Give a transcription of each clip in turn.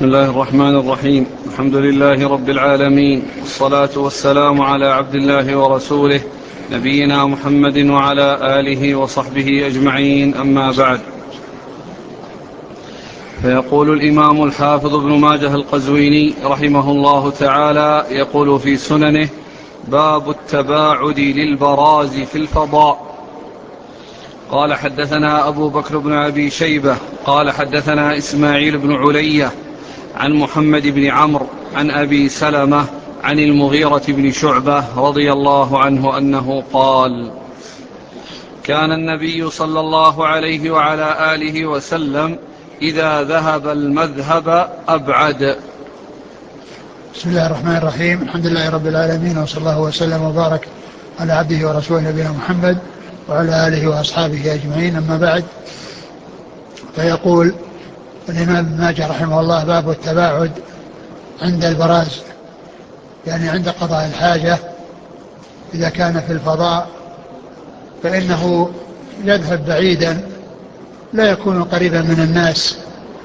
بسم الله الرحمن الرحيم. الحمد لله رب العالمين، والصلاة والسلام على عبد الله ورسوله نبينا محمد وعلى آله وصحبه أجمعين، أما بعد. فيقول الإمام الحافظ ابن ماجه القزويني رحمه الله تعالى، يقول في سننه: باب التباعد للبراز في الفضاء. قال: حدثنا أبو بكر بن أبي شيبة قال: حدثنا إسماعيل بن علية عن محمد بن عمرو عن أبي سلمة عن المغيرة بن شعبة رضي الله عنه أنه قال: كان النبي صلى الله عليه وعلى آله وسلم إذا ذهب المذهب أبعد. بسم الله الرحمن الرحيم. الحمد لله رب العالمين، وصلى الله وسلم وبارك على عبده ورسوله نبينا محمد وعلى آله وأصحابه أجمعين، أما بعد. فيقول الإمام ابن ماجه رحمه الله: باب التباعد عند البراز، يعني عند قضاء الحاجة. إذا كان في الفضاء فإنه يذهب بعيدا، لا يكون قريبا من الناس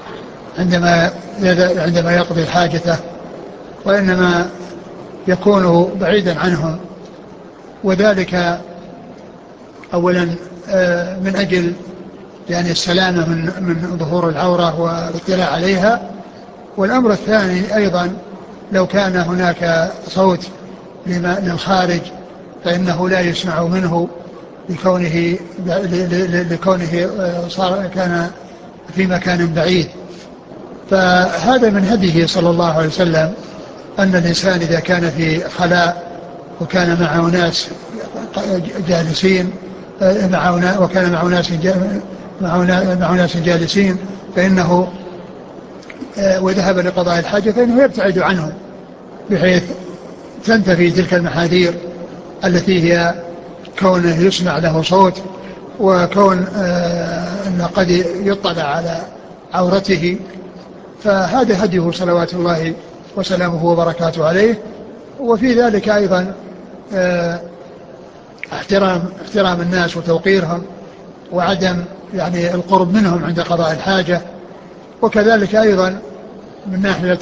عندما يقضي حاجته، وإنما يكون بعيدا عنهم، وذلك أولا من أجل يعني السلامة من ظهور العورة والاطلاع عليها. والأمر الثاني أيضا، لو كان هناك صوت للخارج فإنه لا يسمع منه لكونه كان في مكان بعيد. فهذا من هديه صلى الله عليه وسلم، أن الإنسان إذا كان في خلاء وكان معه ناس جالسين وكان معه ناس جالسين فإنه وذهب لقضاء الحاجة فإنه يبتعد عنهم، بحيث تنتفي تلك المحاذير التي هي كونه يسمع له صوت، وكون أنه قد يطلع على عورته. فهذا هديه صلوات الله وسلامه وبركاته عليه. وفي ذلك أيضا احترام الناس وتوقيرهم، وعدم يعني القرب منهم عند قضاء الحاجة. وكذلك أيضا من ناحية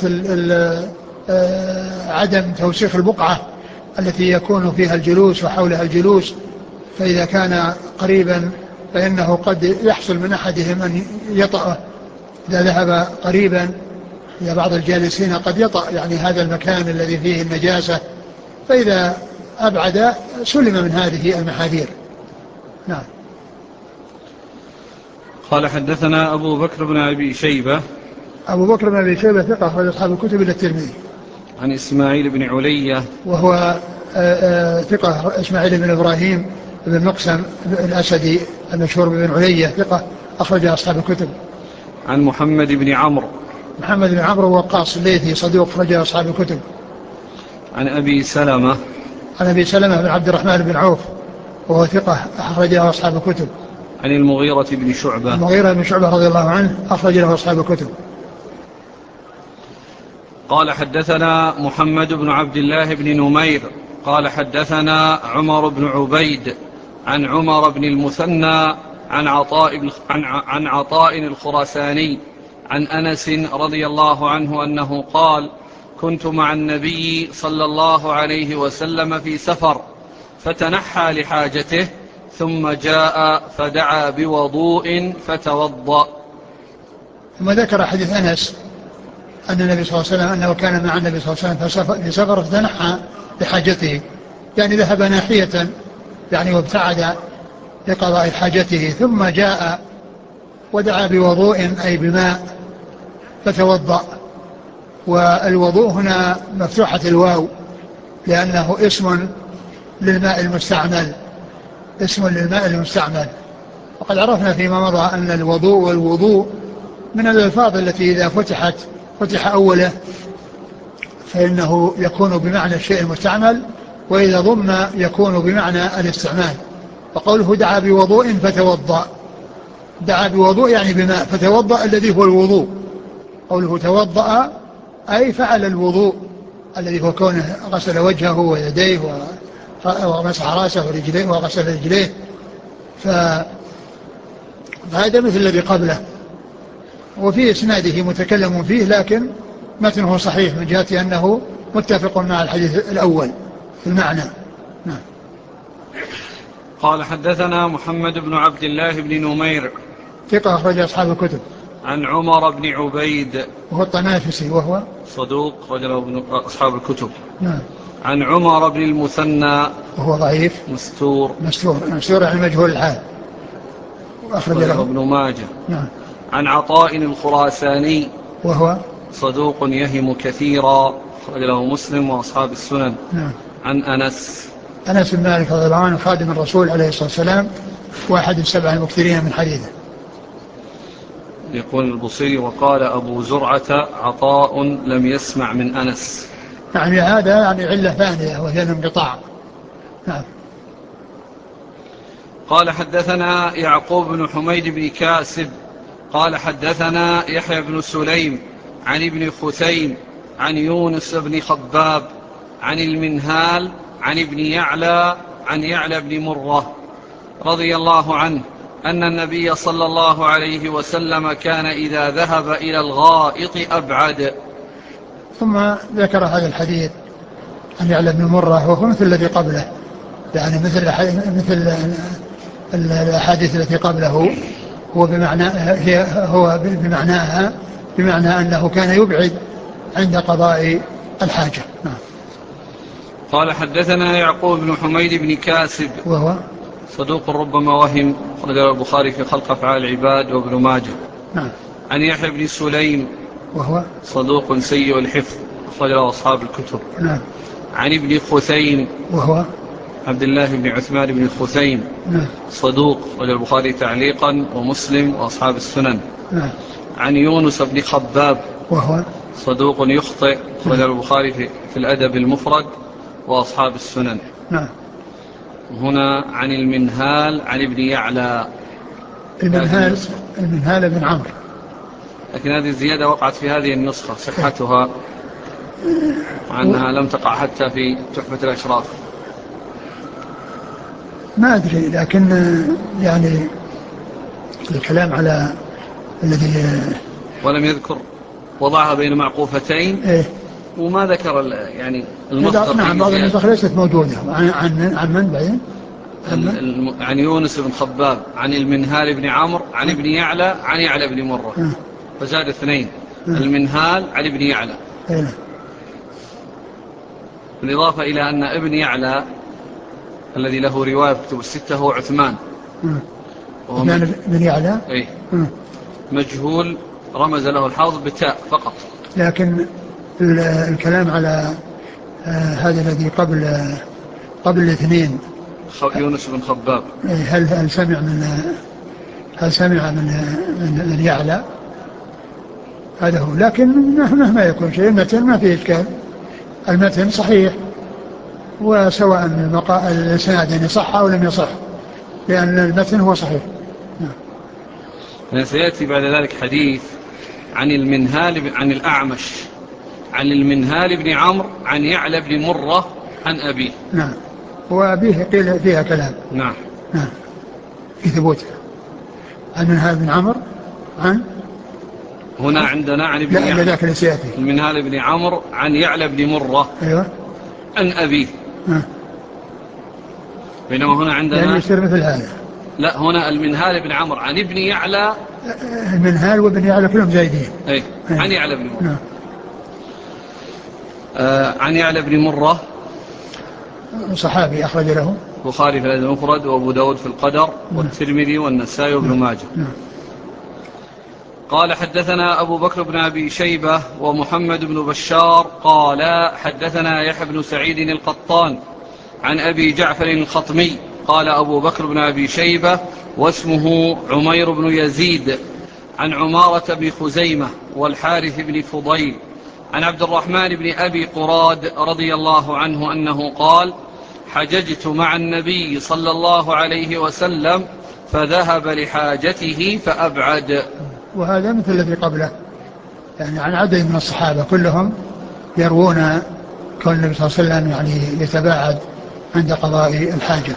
عدم توسيخ البقعة التي يكون فيها الجلوس وحولها الجلوس. فإذا كان قريبا فإنه قد يحصل من أحدهم أن يطأه إذا ذهب قريبا. إذا بعض الجالسين قد يطأ يعني هذا المكان الذي فيه النجاسة، فإذا أبعد سلم من هذه المحاذير. نعم. قال: حدثنا أبو بكر بن أبي شيبة. أبو بكر بن أبي شيبة ثقة أخرج أصحاب الكتب إلا الترمذي. عن إسماعيل بن علية وهو ثقة، إسماعيل بن إبراهيم بن مقسم الأسدي المشهور بن علية، ثقة أخرج أصحاب الكتب. عن محمد بن عمرو. محمد بن عمرو وقاص الليثي صدوق أخرج أصحاب الكتب. عن أبي سلمة. عن أبي سلمة بن عبد الرحمن بن عوف وهو ثقة أخرجه أصحاب الكتب. عن المغيرة بن شعبة. المغيرة بن شعبة رضي الله عنه أخرج له أصحاب الكتب. قال: حدثنا محمد بن عبد الله بن نمير قال: حدثنا عمر بن عبيد عن عمر بن المثنى عن عطاء الخراساني عن أنس رضي الله عنه أنه قال: كنت مع النبي صلى الله عليه وسلم في سفر، فتنحى لحاجته ثم جاء فدعا بوضوء فتوضأ. ثم ذكر حديث أنس أن النبي صلى الله عليه وسلم أنه كان مع النبي صلى الله عليه وسلم في سفر فتنحى لحاجته، يعني ذهب ناحية يعني وابتعد لقضاء حاجته، ثم جاء ودعا بوضوء أي بماء فتوضأ. والوضوء هنا مفتوحة الواو، لأنه اسم للماء المستعمل، اسم للماء المستعمل. وقد عرفنا فيما مضى أن الوضوء والوضوء من الألفاظ التي إذا فتح أوله فإنه يكون بمعنى الشيء المستعمل، وإذا ضم يكون بمعنى الاستعمال. وقوله دعا بوضوء فتوضأ، دعا بوضوء يعني بماء، فتوضأ الذي هو الوضوء. قوله توضأ أي فعل الوضوء الذي هو كونه غسل وجهه ويديه ومسح راسه ورجليه وغسل رجليه. فهذا مثل الذي قبله. وفي إسناده متكلم فيه، لكن متنه صحيح من جهة أنه متفق مع الحديث الأول في المعنى. نعم. قال حدثنا محمد بن عبد الله بن نمير ثقة أخرج أصحاب الكتب. عن عمر بن عبيد وهو الطنافسي وهو صدوق رجل أصحاب الكتب. نعم. عن عمر بن المثنى وهو ضعيف مستور عن مجهول الحال وأخرج له ابن ماجه. نعم. عن عطاء الخراساني وهو صدوق يهم كثيرا أخرج له مسلم وأصحاب السنن. نعم. عن أنس بن مالك رضي الله عنه خادم الرسول عليه الصلاة والسلام واحد السبع المكثرين من حديثه. يقول البصيري وقال أبو زرعة عطاء لم يسمع من أنس. يعني هذا يعني علة ثانية وهي الانقطاع. نعم. قال حدثنا يعقوب بن حميد بن كاسب قال حدثنا يحيى بن سليم عن ابن خثيم عن يونس بن خباب عن المنهال عن ابن يعلى عن يعلى بن مرة رضي الله عنه أن النبي صلى الله عليه وسلم كان إذا ذهب إلى الغائط أبعد. ثم ذكر هذا الحديث عن يعلى بن مرة وهو مثل الذي قبله، يعني مثل الأحاديث التي قبله، هو بمعناها، بمعنى أنه كان يبعد عند قضاء الحاجة. نعم. قال حدثنا يعقوب بن حميد بن كاسب وهو صدوق ربما وهم أخرجه البخاري في خلق أفعال العباد وابن ماجه. نعم. عن يحيى بن سليم وهو صدوق سيء الحفظ أخرجه أصحاب الكتب. نعم. عن ابن خثيم وهو عبد الله بن عثمان بن خثيم نعم. صدوق أخرجه البخاري تعليقا ومسلم وأصحاب السنن. نعم. عن يونس بن خباب وهو صدوق يخطئ أخرجه البخاري في الأدب المفرد وأصحاب السنن. نعم. هنا عن المنهال عن ابن يعلى. المنهال بن عمرو، لكن هذه الزيادة وقعت في هذه النسخة صحتها مع أنها لم تقع حتى في تحفة الأشراف. ما أدري، لكن يعني الكلام على الذي ولم يذكر وضعها بين معقوفتين. إيه؟ وما ذكر يعني المصدر. نعم، بعض النسخ ليست موجودة. عن من بعين؟ عن يونس بن خباب عن المنهال بن عمرو عن ابن يعلى عن يعلى بن مرة، فزاد اثنين، المنهال عن ابن يعلى. بالإضافة إلى أن ابن يعلى الذي له رواية في كتب الستة هو عثمان. ابن يعلى أي مجهول، رمز له الحافظ بتاء فقط. لكن الكلام على هذا الذي قبل الاثنين يونس بن خباب، هل سمع من يعلى؟ هذا هو. لكن مهما يكون شيء، المتن ما فيه إشكال، المتن صحيح، وسواء الإسناد يعني صح أو لم يصح، لأن المتن هو صحيح. سيأتي بعد ذلك حديث عن المنهال عن الأعمش عن المنهال بن عمرو عن يعلى بن مرة عن أبيه. نعم. وأبيه قيل فيها كلام. نعم. نعم، في ثبوتها. عن المنهال بن عمرو عن هنا عندنا عن ابن يعلى المنهال بن عمرو عن يعلى بن مرة. أيوة. عن أبيه. بينما هنا عندنا يعني يصير مثل هذا. لا، هنا المنهال بن عمرو عن ابن يعلى، المنهال وابن يعلى كلهم زايدين. أي. عن يعلى بن مرة. عن يعلى بن مرة صحابي أخرج له البخاري في الأدب المفرد وأبو داود في القدر والترمذي والنسائي وابن ماجه. قال حدثنا أبو بكر بن أبي شيبة ومحمد بن بشار قال حدثنا يحيى بن سعيد القطان عن أبي جعفر الخطمي قال أبو بكر بن أبي شيبة واسمه عمير بن يزيد عن عمارة بن خزيمة والحارث بن فضيل عن عبد الرحمن بن أبي قراد رضي الله عنه أنه قال حججت مع النبي صلى الله عليه وسلم فذهب لحاجته فأبعد. وهذا مثل الذي قبله، يعني عن عدد من الصحابة كلهم يروون كون النبي صلى الله عليه وسلم يعني يتباعد عند قضاء الحاجة.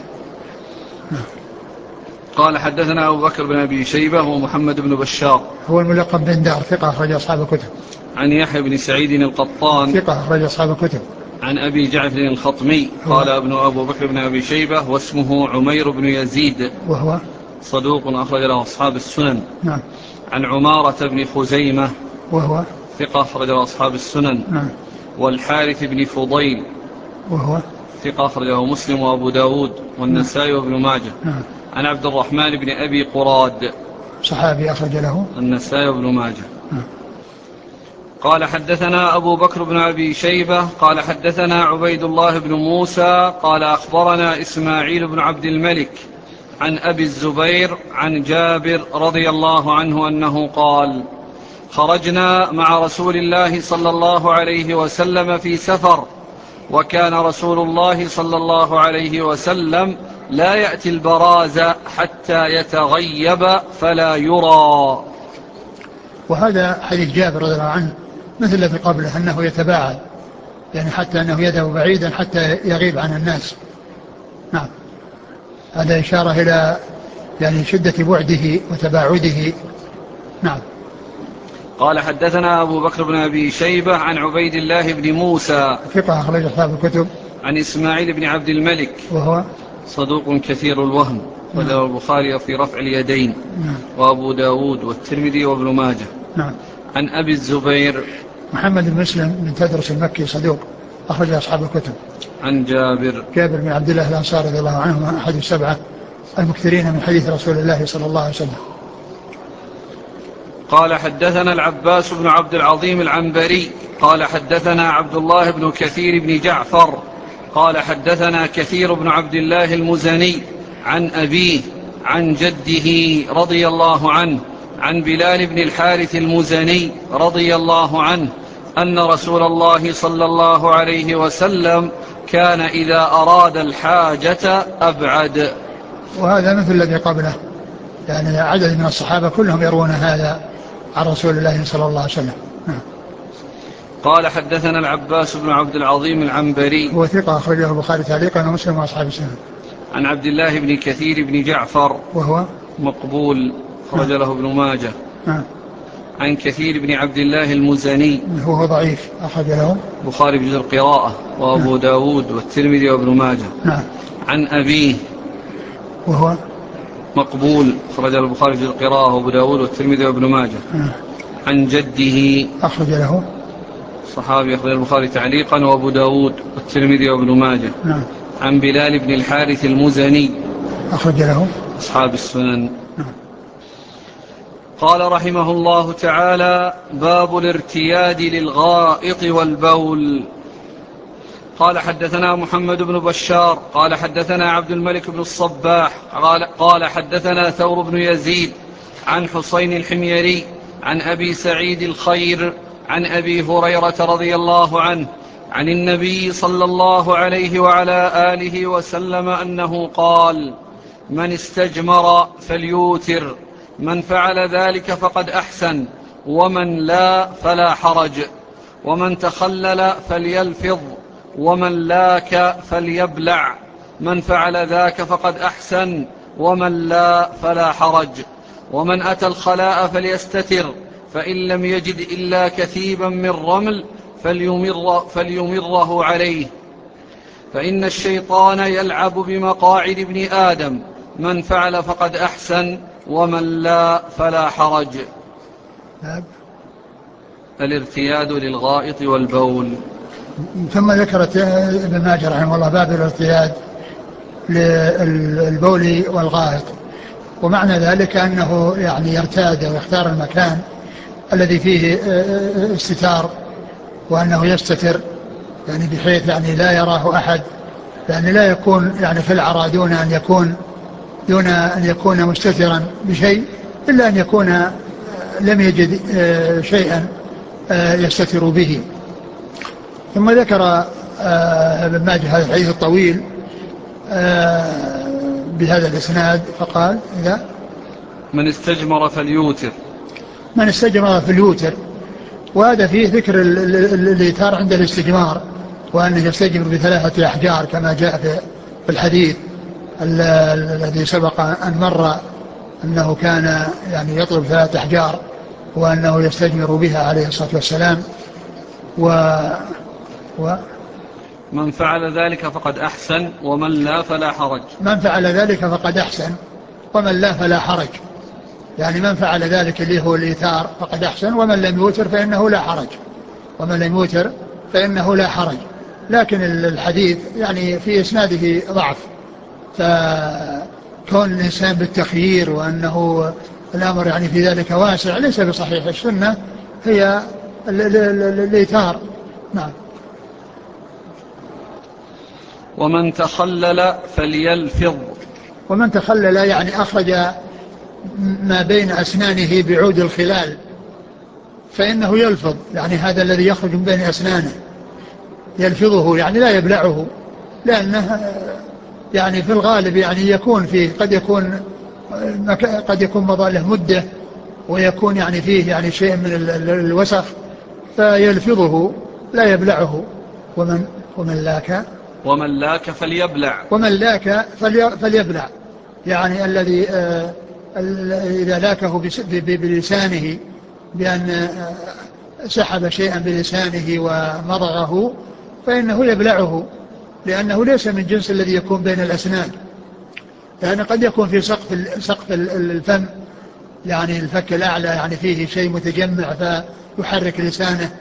قال حدثنا أبو بكر بن أبي شيبة ومحمد بن بشار هو الملقب بن دار ثقة أخرج أصحاب الكتب. عن يحيى بن سعيد القطان ثقة أخرج أصحاب الكتب. عن أبي جعفر الخطمي قال ابن أبو بكر بن أبي شيبة واسمه عمير بن يزيد وهو صدوق أخرج له أصحاب السنن. نعم. عن عمارة بن خزيمة وهو ثقة أخرج له أصحاب السنن. نعم. والحارث بن فضيل وهو ثقة أخرجه مسلم وأبو داود والنسائي وابن ماجه. نعم. عن عبد الرحمن بن أبي قراد صحابي أخرج له النسائي وابن ماجه. نعم. قال حدثنا أبو بكر بن أبي شيبة قال حدثنا عبيد الله بن موسى قال أخبرنا إسماعيل بن عبد الملك عن أبي الزبير عن جابر رضي الله عنه أنه قال خرجنا مع رسول الله صلى الله عليه وسلم في سفر وكان رسول الله صلى الله عليه وسلم لا يأتي البراز حتى يتغيب فلا يرى. وهذا حديث جابر رضي الله عنه مثل الذي قبله أنه يتباعد يعني حتى أنه يذهب بعيدا حتى يغيب عن الناس. نعم. هذا إشارة إلى يعني شدة بعده وتباعده. نعم. قال حدثنا أبو بكر بن أبي شيبة عن عبيد الله بن موسى ثقة أخرج أصحاب الكتب. عن إسماعيل بن عبد الملك وهو صدوق كثير الوهم وله البخاري في رفع اليدين وأبو داود والترمذي وابن ماجه. نعم. عن أبي الزبير محمد بن مسلم بن تدرس المكي صدوق أخرج أصحاب الكتب. عن جابر بن عبد الله الأنصاري رضي الله عنه أحد السبعة المكثرين من حديث رسول الله صلى الله عليه وسلم. قال حدثنا العباس بن عبد العظيم العنبري قال حدثنا عبد الله بن كثير بن جعفر قال حدثنا كثير بن عبد الله المزني عن أبيه عن جده رضي الله عنه عن بلال بن الحارث المزني رضي الله عنه أن رسول الله صلى الله عليه وسلم كان إذا أراد الحاجة أبعد. وهذا مثل الذي قبله يعني عدد من الصحابة كلهم يروون هذا عن رسول الله صلى الله عليه وسلم. قال حدثنا العباس بن عبد العظيم العنبري هو ثقة أخرجه البخاري تعليقا ومسلم وأصحاب السنن. عن عبد الله بن كثير بن جعفر وهو مقبول أخرج له ابن ماجه. عن كثير بن عبد الله المزني هو ضعيف أخرج له البخاري بجزء القراءة وأبو داود والترمذي وابن ماجه. عن أبيه وهو مقبول أخرج له البخاري بجزء القراءة وأبو داود والترمذي وابن ماجه. عن جده أخرج له صحابي أخرج البخاري تعليقا وأبو داود والترمذي وابن ماجه. عن بلال بن الحارث المزني أخرج له أصحاب السنن. قال رحمه الله تعالى باب الارتياد للغائط والبول. قال حدثنا محمد بن بشار قال حدثنا عبد الملك بن الصباح قال حدثنا ثور بن يزيد عن حسين الحميري عن أبي سعيد الخير عن أبي هريرة رضي الله عنه عن النبي صلى الله عليه وعلى آله وسلم أنه قال من استجمر فليوتر من فعل ذلك فقد أحسن ومن لا فلا حرج ومن تخلل فليلفظ ومن لاك فليبلع من فعل ذاك فقد أحسن ومن لا فلا حرج ومن أتى الخلاء فليستتر فإن لم يجد إلا كثيبا من رمل فليمره عليه فإن الشيطان يلعب بمقاعد ابن آدم من فعل فقد أحسن ومن لا فلا حرج. الارتياد للغائط والبول. ثم ذكرت ابن ماجه رحمه الله باب الارتياد للبول والغائط ومعنى ذلك أنه يعني يرتاد ويختار المكان الذي فيه استتار وأنه يستتر يعني بحيث يعني لا يراه أحد يعني لا يكون يعني في العرى دون أن يكون مستترا بشيء إلا أن يكون لم يجد شيئا يستتر به. ثم ذكر ابن ماجه هذا الحديث الطويل بهذا الإسناد فقال إذا من استجمر فليوتر من استجمر فليوتر وهذا فيه ذكر الإيتار عند الاستجمار وأنه يستجمر بثلاثة أحجار كما جاء في الحديث الذي سبق أن مر أنه كان يعني يطلب 3 أحجار وأنه يستجمر بها عليه الصلاة والسلام. و من فعل ذلك فقد أحسن ومن لا فلا حرج. من فعل ذلك فقد أحسن ومن لا فلا حرج. يعني من فعل ذلك اللي هو الإيثار فقد أحسن، ومن لم يوتر فإنه لا حرج. ومن لم يوتر فإنه لا حرج. لكن الحديث يعني في إسناده ضعف، فكون الإنسان بالتخيير وأنه الأمر يعني في ذلك واسع ليس بصحيح. السنة هي الإيثار. نعم. ومن تخلل فليلفظ. ومن تخلل يعني أخرج ما بين أسنانه بعود الخلال فإنه يلفظ، يعني هذا الذي يخرج من بين أسنانه يلفظه، يعني لا يبلعه، لأنه يعني في الغالب يعني يكون فيه قد يكون مضى له مدة ويكون يعني فيه يعني شيء من الوسخ فيلفظه لا يبلعه. ومن لاك فليبلع. ومن لاك فليبلع، يعني الذي إذا لاكه بلسانه بأن سحب شيئا بلسانه ومضغه فإنه يبلعه، لأنه ليس من جنس الذي يكون بين الأسنان. يعني قد يكون في سقف الفم، يعني الفك الأعلى يعني فيه شيء متجمع فيحرك لسانه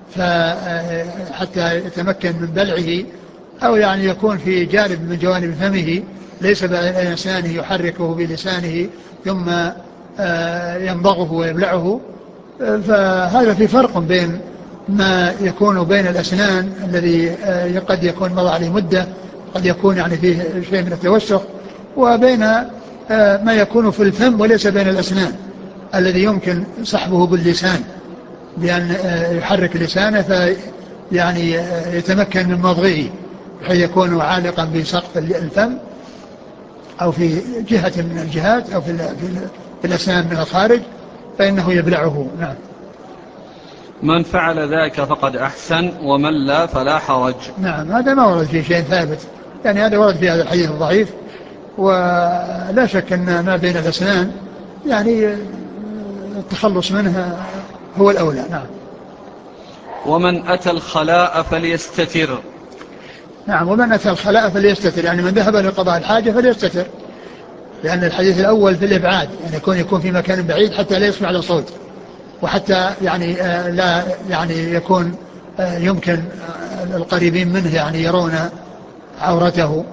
حتى يتمكن من بلعه، أو يعني يكون في جانب من جوانب فمه ليس بين لسانه يحركه بلسانه ثم يمضغه ويبلعه. فهذا في فرق بين ما يكون بين الأسنان الذي قد يكون مضى عليه مدة، قد يكون يعني فيه شيء من التوسخ، وبين ما يكون في الفم وليس بين الأسنان الذي يمكن سحبه باللسان بأن يحرك لسانه يعني يتمكن من مضغه بحيث يكون عالقا بسقف الفم أو في جهة من الجهات أو في الأسنان من الخارج فإنه يبلعه. نعم. من فعل ذلك فقد أحسن ومن لا فلا حرج. نعم، هذا ما ورد فيه شيء ثابت، يعني هذا ورد في هذا الحديث الضعيف، ولا شك أن ما بين الأسنان يعني التخلص منها هو الأولى. نعم. ومن أتى الخلاء فليستتر. نعم، ومن أتى الخلاء فليستتر، يعني من ذهب لقضاء الحاجة فليستتر، لأن الحديث الأول في الإبعاد، يعني يكون في مكان بعيد حتى لا يسمع له صوت، وحتى يعني لا يعني يكون يمكن القريبين منه يعني يرون عورته.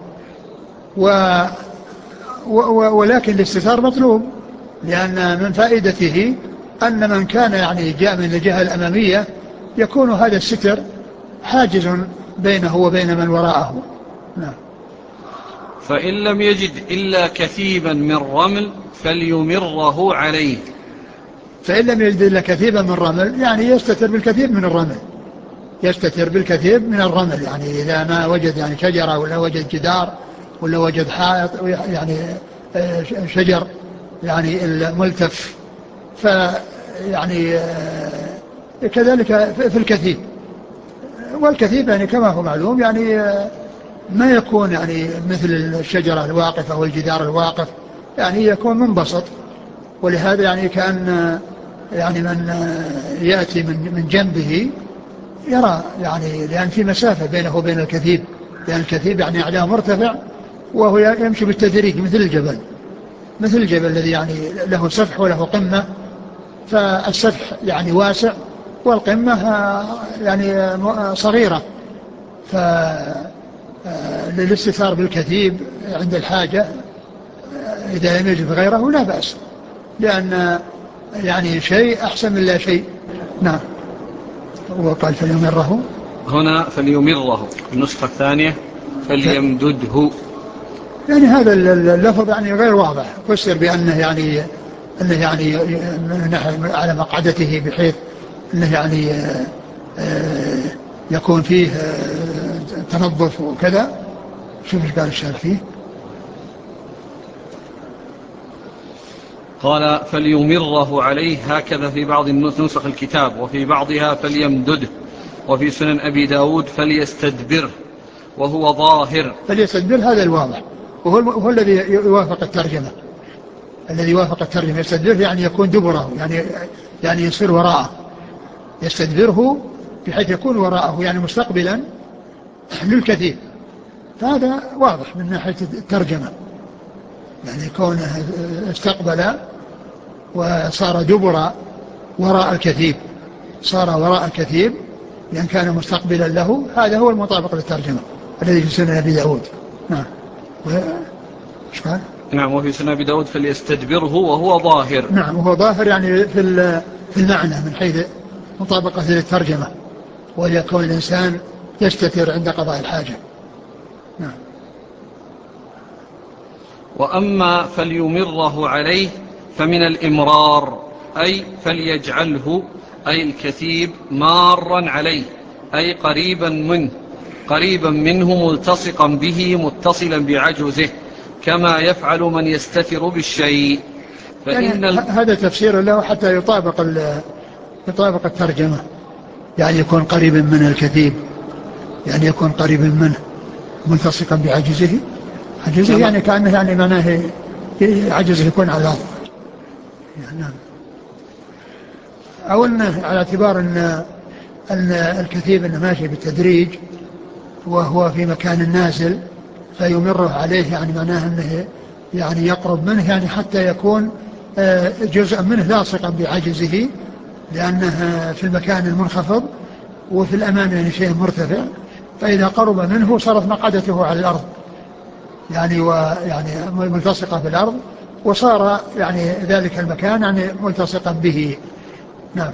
ولكن الاستتار مطلوب، لأن من فائدته أن من كان يعني جاء من الجهة الأمامية يكون هذا الستر حاجز بينه وبين من وراءه. نعم. فإن لم يجد إلا كثيبا من رمل فليمره عليه. فإن لم يجد إلا كثيبا من رمل يعني يستتر بالكثيب من الرمل، يستتر بالكثير من الرمل، يعني إذا ما وجد يعني شجرة ولا وجد جدار ولا وجد حائط يعني شجر يعني الملتف، فيعني كذلك في الكثيب. والكثيب يعني كما هو معلوم يعني ما يكون يعني مثل الشجرة الواقفة والجدار الواقف، يعني يكون منبسط، ولهذا يعني كان يعني من يأتي من جنبه يرى، يعني لأن في مسافة بينه وبين الكثيب، لأن الكثيب يعني أعلاه مرتفع وهو يمشي بالتدريج مثل الجبل، مثل الجبل الذي يعني له سفح وله قمة، فالسفح يعني واسع والقمة يعني صغيرة، فللاستثار بالكثيب عند الحاجة إذا لم يجد غيره لا بأس، لأن يعني شيء أحسن من لا شيء. نعم. وقال فليمره، هنا فليمره، النسخة الثانية فليمدده. يعني هذا اللفظ يعني غير واضح، فسر بأنه يعني أنه يعني على مقعدته بحيث أنه يعني يكون فيه تنظف وكذا. شوف ايش قال الشارح فيه. قال فليمره عليه هكذا في بعض نسخ الكتاب، وفي بعضها فليمدده، وفي سنن أبي داود فليستدبره، وهو ظاهر. فليستدبر هذا الواضح، وهو الذي يوافق الترجمة، الذي وافق الترجمة. يستدبر يعني يكون دبره، يعني يعني يصير وراءه، يستدبره بحيث يكون وراءه يعني مستقبلا للكثير. فهذا واضح من ناحية الترجمة، يعني كونه استقبل وصار دبر وراء الكثيب، صار وراء الكثيب لأن كان مستقبلا له، هذا هو المطابق للترجمة الذي في سنن أبي داود. نعم. إيش قال؟ نعم، وفي سنن أبي داود فليستدبره وهو ظاهر. نعم، وهو ظاهر يعني في المعنى من حيث مطابقة للترجمة، وليكون الإنسان يستتر عند قضاء الحاجة. نعم. وأما فليمره عليه فمن الإمرار، أي فليجعله أي الكثيب مارا عليه، أي قريبا منه ملتصقا به متصلا بعجزه، كما يفعل من يستتر بالشيء. يعني هذا تفسير له حتى يطابق الترجمة، يعني يكون قريبا من الكثيب، يعني يكون قريبا منه ملتصقا بعجزه. عجزه يعني كأنه يعني معناه عجزه يكون على الأرض يعني. أو أنه على اعتبار أن الكثيب أنه ماشي بالتدريج وهو في مكان نازل فيمره عليه، يعني معناه أنه يعني يقرب منه يعني حتى يكون جزء منه لاصقا بعجزه، لأنه في المكان المنخفض وفي الأمام يعني شيء مرتفع، فإذا قرب منه صارت مقعدته على الأرض يعني ويعني ملتصقة بالأرض، وصار يعني ذلك المكان يعني ملتصقا به. نعم.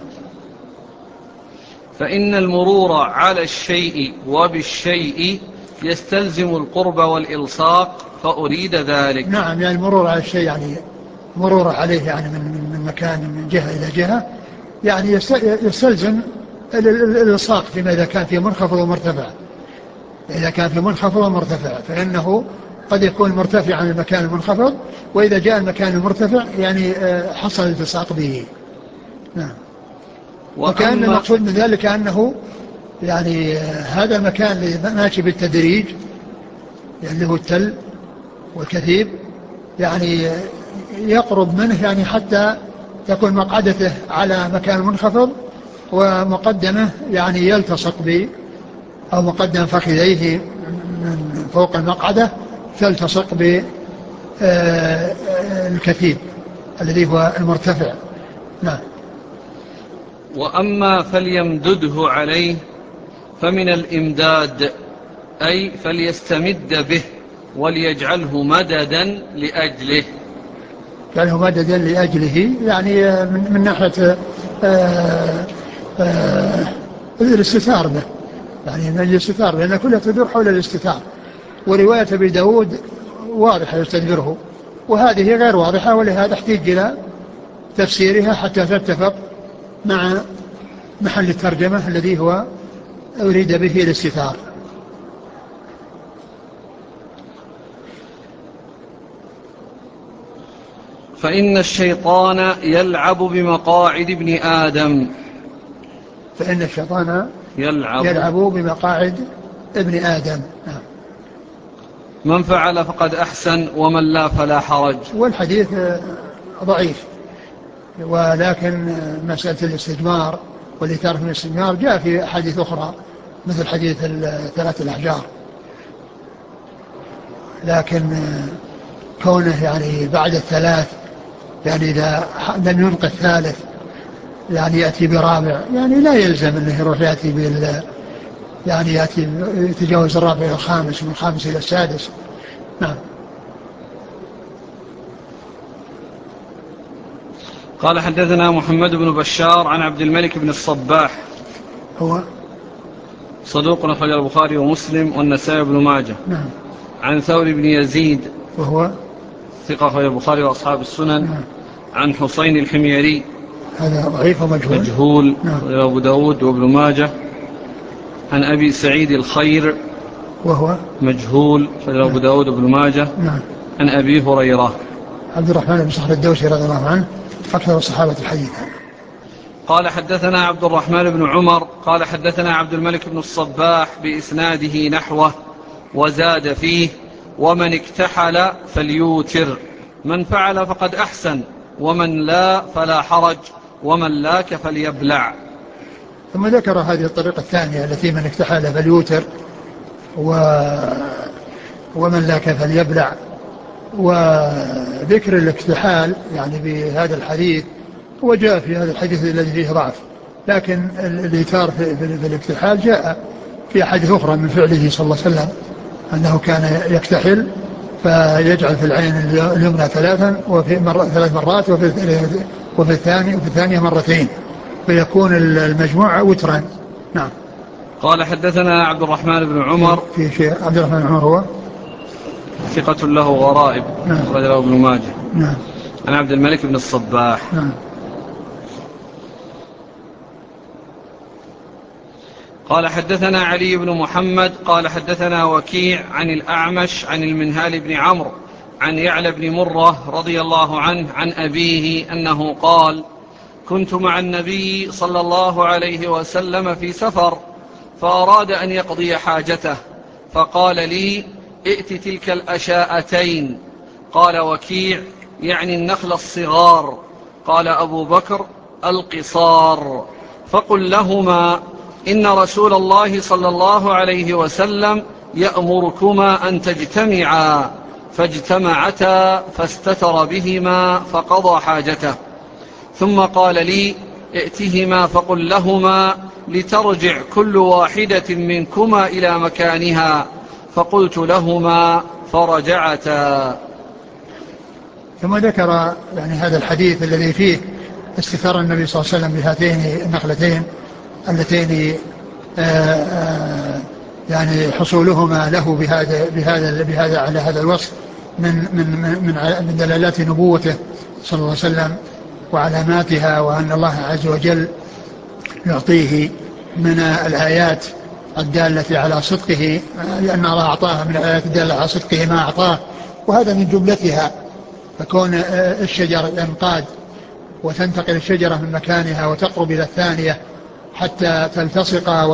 فإن المرور على الشيء وبالشيء يستلزم القرب والإلصاق، فأريد ذلك. نعم، يعني المرور على الشيء يعني مرور عليه يعني من مكان من جهة إلى جهة، يعني يستلزم الإلصاق فيما إذا كان في منخفض ومرتفع. إذا كان في منخفض ومرتفع فإنه قد يكون مرتفعا عن المكان المنخفض، وإذا جاء المكان المرتفع يعني حصل الالتصاق به. نعم. وكأن المقصود من ذلك أنه يعني هذا المكان اللي ماشي بالتدريج اللي هو التل والكثيب يعني يقرب منه يعني حتى تكون مقعدته على مكان منخفض، ومقدمه يعني يلتصق به، أو مقدم فخذيه من فوق المقعدة تلتصق بالكثيب الذي هو المرتفع. نعم. وأما فليمدده عليه فمن الإمداد، أي فليستمد به وليجعله مددا لأجله. يجعله مددا لأجله يعني من ناحية الاستثار به، يعني من الاستثار، لأن كلها تدور حول الاستثار. ورواية أبي داود واضحة يستدبره، وهذه غير واضحة، ولهذا احتاج إلى تفسيرها حتى تتفق مع محل الترجمة الذي هو أريد به الاستثار. فإن الشيطان يلعب بمقاعد ابن آدم. فإن الشيطان يلعب بمقاعد ابن آدم. من فعل فقد أحسن ومن لا فلا حرج. والحديث ضعيف، ولكن مسألة الاستجمار والإثارة من الاستجمار جاء في أحاديث أخرى مثل حديث ثلاث الأحجار، لكن كونه يعني بعد الثلاث يعني إذا لم ينقى الثالث يعني يأتي برابع، يعني لا يلزم أنه يروح يأتي يعني يأتي يتجاوز الرابع إلى الخامس ومن الخامس إلى السادس. نعم. قال حدثنا محمد بن بشار عن عبد الملك بن الصباح، هو صدوق أخرج البخاري ومسلم والنسائي بن ماجه. نعم. عن ثور بن يزيد وهو ثقة أخرج البخاري وأصحاب السنن. نعم. عن حسين الحميري هذا ضعيف مجهول نعم. أبو داود وابن ماجه. عن أبي سعيد الخير وهو مجهول أبو داود وابن ماجه. نعم. عن أبي هريرة عبد الرحمن بن صخر الدوسي رضي الله عنه أكثر الصحابة الحديث. قال حدثنا عبد الرحمن بن عمر قال حدثنا عبد الملك بن الصباح بإسناده نحوه، وزاد فيه: ومن اكتحل فليوتر، من فعل فقد أحسن ومن لا فلا حرج، ومن لاك فليبلع. ثم ذكر هذه الطريقة الثانية التي من اكتحل فليوتر ومن لاك فليبلع. وذكر الاكتحال يعني بهذا الحديث وجاء في هذا الحديث الذي فيه ضعف، لكن الإيثار في الاكتحال جاء في أحاديث أخرى من فعله صلى الله عليه وسلم أنه كان يكتحل فيجعل في العين اليمنى ثلاثا وفي ثلاث مرات وفي الثانية مرتين فيكون المجموع وترا. نعم. قال حدثنا عبد الرحمن بن عمر. في شيء عبد الرحمن بن عمر هو ثقة له غرائب. نعم. رجله ابن ماجه. نعم. عن عبد الملك بن الصباح. نعم. قال حدثنا علي بن محمد قال حدثنا وكيع عن الأعمش عن المنهال بن عمرو عن يعلى بن مرة رضي الله عنه عن أبيه أنه قال: كنت مع النبي صلى الله عليه وسلم في سفر فأراد أن يقضي حاجته فقال لي: ائت تلك الأشاءتين. قال وكيع: يعني النخل الصغار. قال أبو بكر: القصار. فقل لهما: إن رسول الله صلى الله عليه وسلم يأمركما أن تجتمعا. فاجتمعتا فاستتر بهما فقضى حاجته. ثم قال لي: ائتهما فقل لهما لترجع كل واحدة منكما إلى مكانها. فقلت لهما فرجعتا. ثم ذكر يعني هذا الحديث الذي فيه استثار النبي صلى الله عليه وسلم بهاتين النخلتين اللتين يعني حصولهما له بهذا على هذا الوصف من دلالات نبوته صلى الله عليه وسلم وعلاماتها، وأن الله عز وجل يعطيه من الآيات الدالة على صدقه، لأن الله أعطاه من الآيات الدالة على صدقه ما أعطاه، وهذا من جملتها. فكون الشجر ينقاد وتنتقل الشجرة من مكانها وتقرب إلى الثانية حتى تلتصق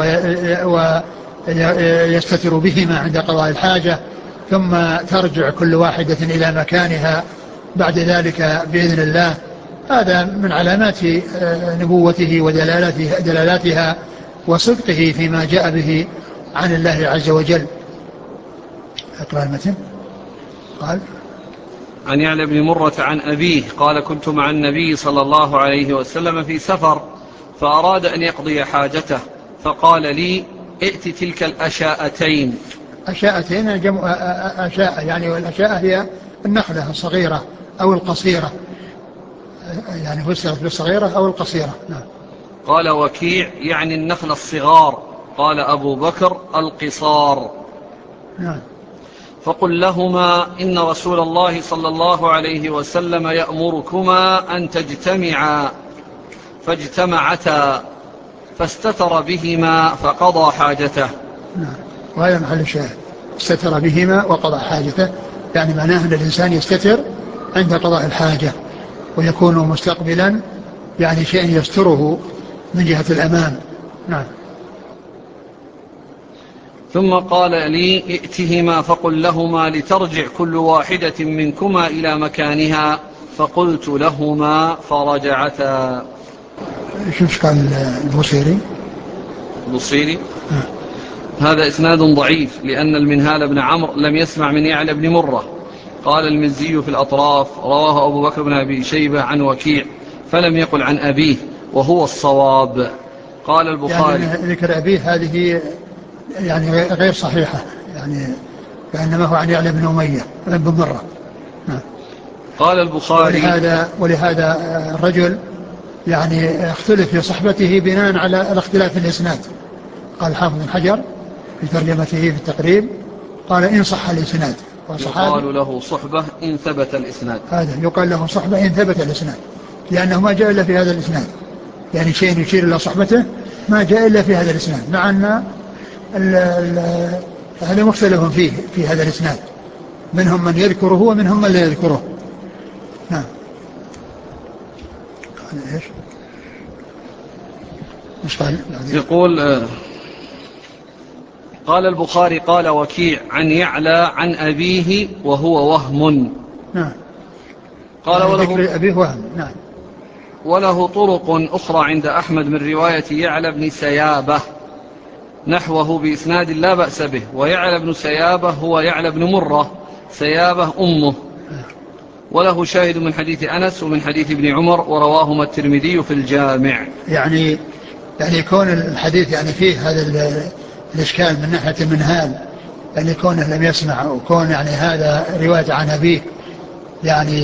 ويستتر بهما عند قضاء الحاجة، ثم ترجع كل واحدة إلى مكانها بعد ذلك بإذن الله. هذا من علامات نبوته ودلالاتها وصدقه فيما جاء به عن الله عز وجل. اقرأ المتن. قال: عن يعلى بن مرة عن أبيه قال: كنت مع النبي صلى الله عليه وسلم في سفر فأراد أن يقضي حاجته فقال لي: ائت تلك الأشاءتين. أشاءتين جمع أشاء، يعني والأشاء هي النخلة الصغيرة أو القصيرة، يعني فسرت بالصغيرة أو القصيرة. نعم. قال وكيع: يعني النخل الصغار. قال أبو بكر: القصار. نعم. فقل لهما: إن رسول الله صلى الله عليه وسلم يأمركما أن تجتمعا. فاجتمعتا فاستتر بهما فقضى حاجته. نعم. وهذا محل الشاهد، استتر بهما وقضى حاجته، يعني معناه أن الإنسان يستتر عند قضاء الحاجة ويكون مستقبلا يعني شيء يستره من جهة الأمام. نعم. ثم قال لي: ائتهما فقل لهما لترجع كل واحدة منكما إلى مكانها. فقلت لهما فرجعتا. شوف قال البصيري. البصيري هذا إسناد ضعيف لأن المنهال بن عمرو لم يسمع من يعلى بن مرة. قال المزي في الأطراف: رواه أبو بكر بن أبي شيبة عن وكيع فلم يقل عن أبيه وهو الصواب. قال البخاري: يعني ذكر أبيه هذه يعني غير صحيحة، يعني كأنما هو عن يعلى بن أمية بن مرة. قال البخاري: ولهذا الرجل يعني اختلف في صحبته بناء على الاختلاف في الإسناد. قال حافظ بن حجر في ترجمته في التقريب قال: إن صح الإسناد. يقال له صحبة إن ثبت الإسناد. هذا يقال له صحبة إن ثبت الإسناد، لأنه ما جاء إلا في هذا الإسناد، يعني شيء يشير إلى صحبته ما جاء إلا في هذا الإسناد، مع أن هذا مختلف فيه في هذا الإسناد، منهم من يذكره ومنهم من لا يذكره. نعم. قال إيش؟ مش قال يقول قال البخاري: قال وكيع عن يعلى عن أبيه وهو وهم. نعم. قال يعني وله ذكر أبيه وهم. نعم. وله طرق أخرى عند أحمد من رواية يعلى بن سيابة نحوه بإسناد لا بأس به. ويعلى بن سيابة هو يعلى بن مرة، سيابة أمه. وله شاهد من حديث أنس ومن حديث ابن عمر، ورواهما الترمذي في الجامع. يعني كون الحديث يعني فيه هذا الإشكال من ناحية المنهال، يعني كونه لم يسمع، وكون يعني هذا رواية عن أبيه، يعني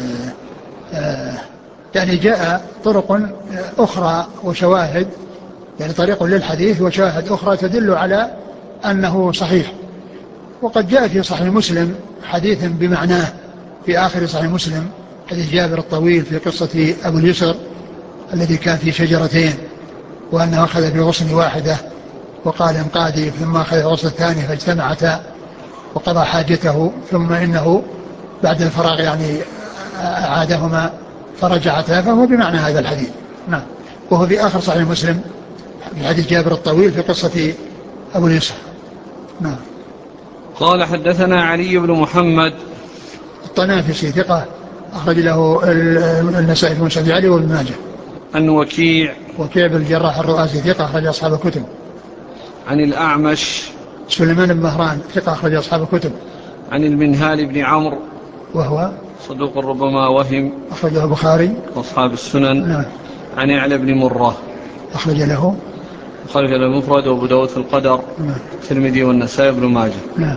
يعني جاء طرق أخرى وشواهد، يعني طريق للحديث وشواهد أخرى تدل على أنه صحيح. وقد جاء في صحيح مسلم حديث بمعناه في آخر صحيح مسلم، حديث جابر الطويل في قصة أبو اليسر الذي كان في شجرتين، وأنه أخذ بغصن واحدة وقال انقادي، ثم أخذ الغصن الثاني فاجتمعتا وقضى حاجته، ثم إنه بعد الفراغ يعني أعادهما فرجعتا، فهو بمعنى هذا الحديث. نعم. وهو في آخر صحيح مسلم في حديث جابر الطويل في قصة أبو اليسر. نعم. قال حدثنا علي بن محمد الطنافسي ثقة أخرج له النسائي في مسند علي وابن ماجه. عن وكيع بن الجراح الرؤاسي ثقة أخرج أصحاب الكتب. عن الأعمش سليمان بن مهران ثقة أخرج أصحاب الكتب. عن المنهال بن عمرو وهو صدوق ربما وهم، أخرجه البخاري وأصحاب السنن. نعم. عن يعلى بن مرة أخرج له المفرد وأبو داود في القدر، نعم. الترمذي والنسائي بن ماجه. نعم.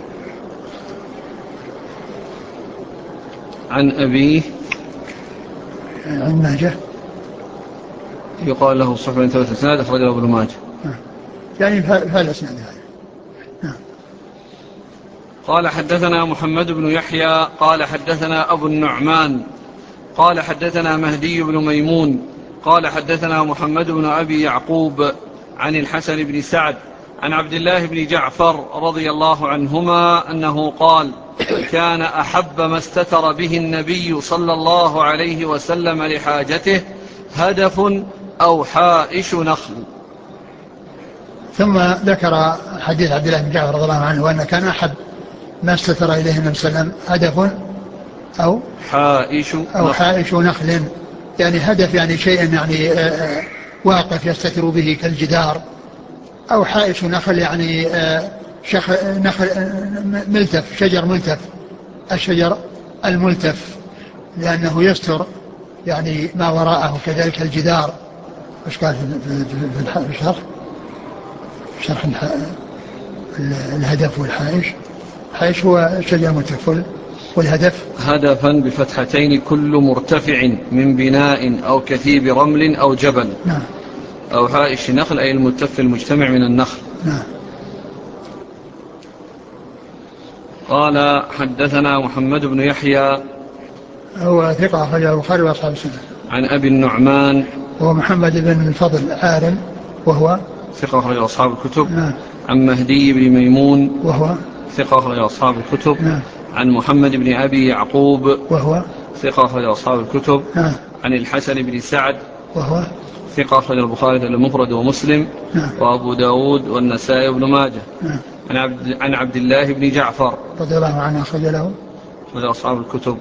عن أبيه عن ماجه يقال له صحبة ثلاث اسناد أخرجه ابن ماجه. يعني فهذا الاسناد هذا. نعم. قال حدثنا محمد بن يحيى قال حدثنا أبو النعمان قال حدثنا مهدي بن ميمون قال حدثنا محمد بن أبي يعقوب عن الحسن بن سعد عن عبد الله بن جعفر رضي الله عنهما أنه قال كان أحب ما استتر به النبي صلى الله عليه وسلم لحاجته هدف أو حائش نخل. ثم ذكر حديث عبد الله بن جعفر رضي الله عنه وأن كان أحب ما استتر إليه النبي صلى الله عليه وسلم هدف أو حائش نخل، يعني هدف يعني شيء يعني واقف يستتر به كالجدار، أو حائش نخل يعني نخل ملتف، شجر ملتف، الشجر الملتف لأنه يستر يعني ما وراءه، كذلك الجدار. ايش قال في شرح الهدف والحائش؟ الحائش هو الشجر الملتف، والهدف هدفا بفتحتين كل مرتفع من بناء أو كثيب رمل أو جبل. نعم. أو حائش نخل أي الملتف المجتمع من النخل. نعم. قال حدثنا محمد بن يحيى هو ثقة أخرجه البخاري وأصحاب السنة. عن أبي النعمان هو محمد بن الفضل عارم وهو ثقة أخرجه أصحاب الكتب. نعم. عن مهدي بن ميمون وهو ثقة أخرجه أصحاب الكتب. نعم. عن محمد بن أبي يعقوب وهو ثقة أخرجه أصحاب الكتب. نعم. عن الحسن بن سعد وهو ثقة أخرج البخاري المفرد ومسلم. نعم. وأبو داود والنسائي بن ماجه. نعم. عن عبد الله بن جعفر رضي الله عنه أخرج له أصحاب الكتب.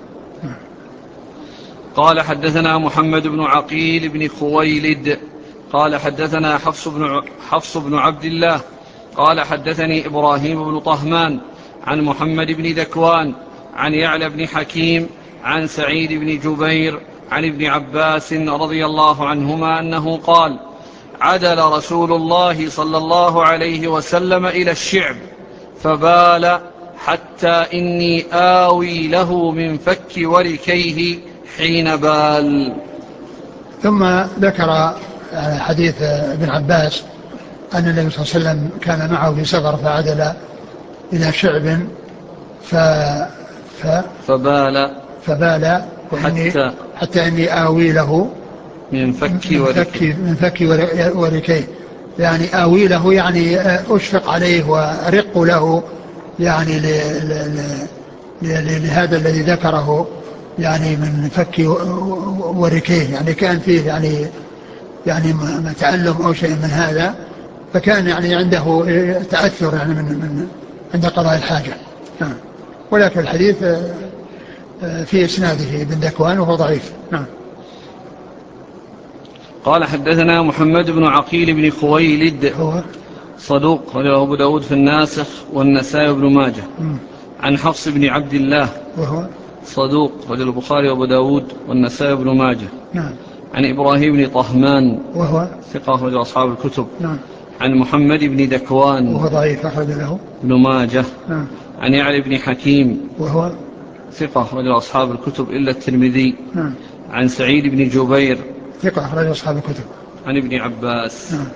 قال حدثنا محمد بن عقيل بن خويلد قال حدثنا حفص بن عبد الله قال حدثني إبراهيم بن طهمان عن محمد بن ذكوان عن يعلى بن حكيم عن سعيد بن جبير عن ابن عباس رضي الله عنهما أنه قال عدل رسول الله صلى الله عليه وسلم إلى الشعب فبال حتى إني آوي له من فك وركيه حين بال. ثم ذكر حديث ابن عباس أن النبي صلى الله عليه وسلم كان معه في سفر فعدل إلى شعب فبال حتى إني آوي له من فك وركيه، يعني آوي له يعني أشفق عليه وأرق له، يعني لهذا الذي ذكره يعني من فك وركيه، يعني كان فيه يعني تألم أو شيء من هذا، فكان يعني عنده تأثر يعني من عند قضاء الحاجة. ولكن الحديث في إسناده ابن ذكوان وهو ضعيف. نعم. قال حدثنا محمد بن عقيل بن خويلد هو صدوق وله أبو داود في الناسخ والنسائي بن ماجه. عن حفص بن عبد الله وهو صدوق وله البخاري وأبو داود والنسائي بن ماجه. نعم. عن إبراهيم بن طهمان وهو ثقة وله أصحاب الكتب. نعم. عن محمد بن دكوان وهو ضعيف أخرج له ابن ماجه. نعم. عن يعلى بن حكيم وهو ثقة وله أصحاب الكتب إلا الترمذي. نعم. عن سعيد بن جبير ثقة أخرج أصحاب الكتب. عن ابن عباس. نعم.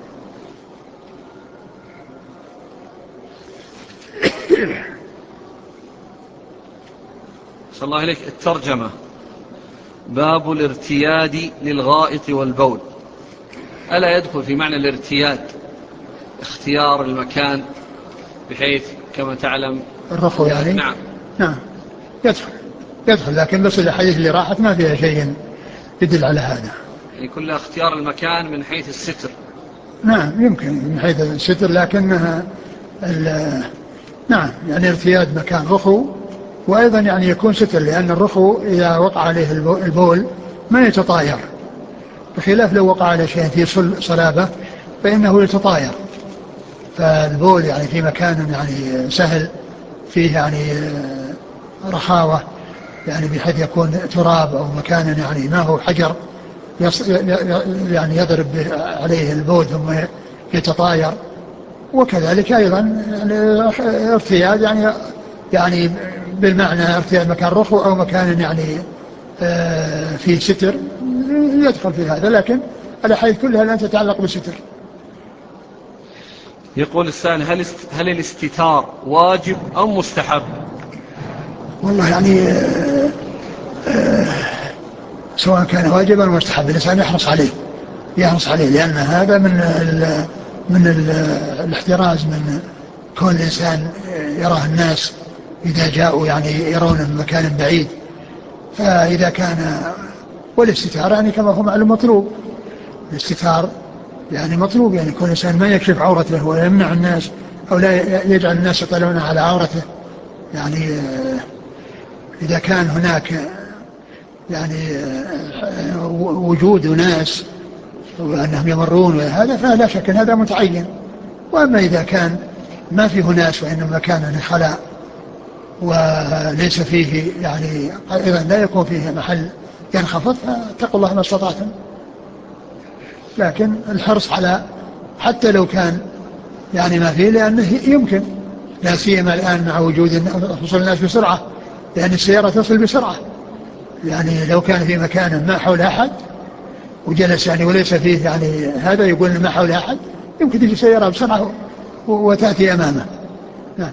صلى الله عليك. الترجمة: باب الارتياد للغائط والبول. ألا يدخل في معنى الارتياد اختيار المكان بحيث كما تعلم الرفو يعني؟ نعم. نعم يدخل لكن بس الحديث اللي راحت ما فيها شيء يدل على هذا. يعني كلها اختيار المكان من حيث الستر. نعم يمكن من حيث الستر لكنها نعم يعني ارتياد مكان رخو، وأيضا يعني يكون ستر، لأن الرخو إذا وقع عليه البول ما يتطاير، بخلاف لو وقع على شيء فيه صلابة فإنه يتطاير. فالبول يعني في مكان يعني سهل فيه يعني رخاوة، يعني بحيث يكون تراب أو مكان يعني ما هو حجر يعني يضرب عليه البول ثم يتطاير. وكذلك أيضا ارتياد يعني بالمعنى ارتياد مكان رخو أو مكان يعني فيه ستر يدخل في هذا، لكن الأحاديث كلها لا تتعلق بالستر. يقول السائل: هل الاستتار واجب أو مستحب؟ والله يعني سواء كان واجبا أو مستحب الإنسان يحرص عليه لأن هذا من الاحتراز من كون الإنسان يراه الناس إذا جاءوا يعني يرون من مكان بعيد. فإذا كان والاستتار يعني كما هو معلوم مطلوب، الاستتار يعني مطلوب، يعني كل إنسان ما يكشف عورته ولا يمنع الناس أو لا يجعل الناس يطلعون على عورته. يعني إذا كان هناك يعني وجود ناس وأنهم يمرون هذا فلا شك أن هذا متعين. وأما إذا كان ما فيه ناس وإنما مكان خلاء وليس فيه يعني أيضا لا يكون فيه محل ينخفض فاتقوا الله ما استطعتم. لكن الحرص على حتى لو كان يعني ما فيه، لأنه يمكن لا سيما الآن مع وجود وصول الناس بسرعة، لأن السيارة تصل بسرعة. يعني لو كان في مكان ما حول أحد وجلس يعني وليس فيه يعني هذا يقول ما حول أحد، يمكن تجي سيارة بسرعة وتأتي أمامه. نعم.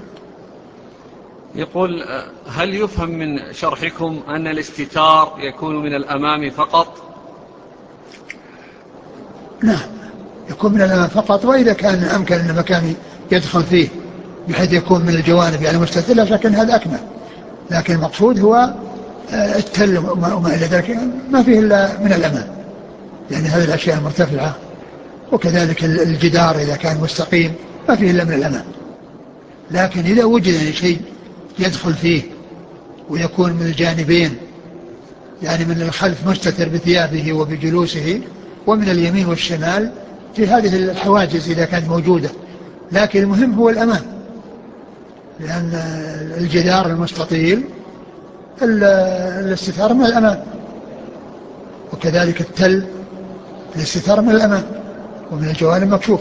يقول: هل يفهم من شرحكم أن الاستتار يكون من الأمام فقط؟ نعم يكون من الأمام فقط، وإذا كان أمكن أن مكان يدخل فيه بحيث يكون من الجوانب يعني مستتر لا شك أن هذا أكمل. لكن المقصود هو التل وما إلى ذلك ما فيه إلا من الأمام، يعني هذه الأشياء المرتفعة، وكذلك الجدار إذا كان مستقيم ما فيه إلا من الأمام. لكن إذا وجد يعني شيء يدخل فيه ويكون من الجانبين، يعني من الخلف مستتر بثيابه وبجلوسه، ومن اليمين والشمال في هذه الحواجز إذا كانت موجودة. لكن المهم هو الأمام، لأن الجدار المستطيل الاستثار من الأمام، وكذلك التل الاستثار من الأمام ومن الجوانب مكشوف.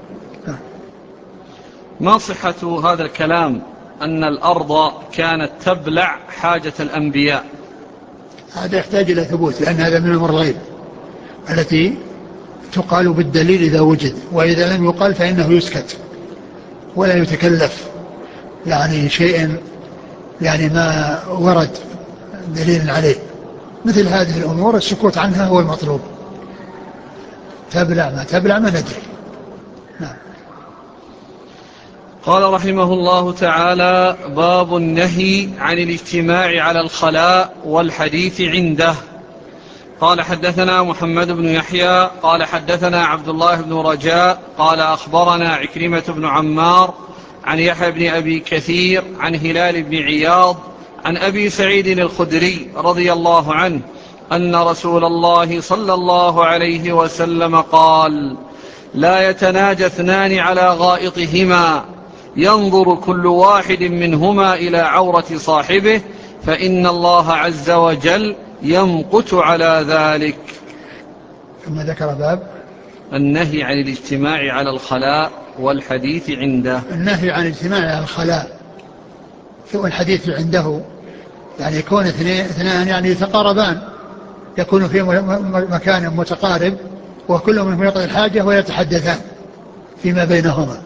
ما صحة هذا الكلام أن الأرض كانت تبلع حاجة الأنبياء؟ هذا يحتاج إلى ثبوت، لأن هذا من أمر الغيب التي تقال بالدليل إذا وجد، وإذا لم يقال فإنه يسكت ولا يتكلف يعني شيء يعني ما ورد دليل عليه. مثل هذه الأمور السكوت عنها هو المطلوب. تبلع ما تبلع ما ندري. نعم. قال رحمه الله تعالى: باب النهي عن الاجتماع على الخلاء والحديث عنده. قال حدثنا محمد بن يحيى قال حدثنا عبد الله بن رجاء قال أخبرنا عكرمة بن عمار عن يحيى بن أبي كثير عن هلال بن عياض عن أبي سعيد الخدري رضي الله عنه أن رسول الله صلى الله عليه وسلم قال: لا يتناجى اثنان على غائطهما ينظر كل واحد منهما إلى عورة صاحبه فإن الله عز وجل يمقت على ذلك. ثم ذكر باب النهي عن الاجتماع على الخلاء والحديث عنده. النهي عن الاجتماع على الخلاء والحديث عنده، يعني يكون اثنان يعني يتقاربان، يكون في مكان متقارب وكل منهم يقضي الحاجة ويتحدثان فيما بينهما،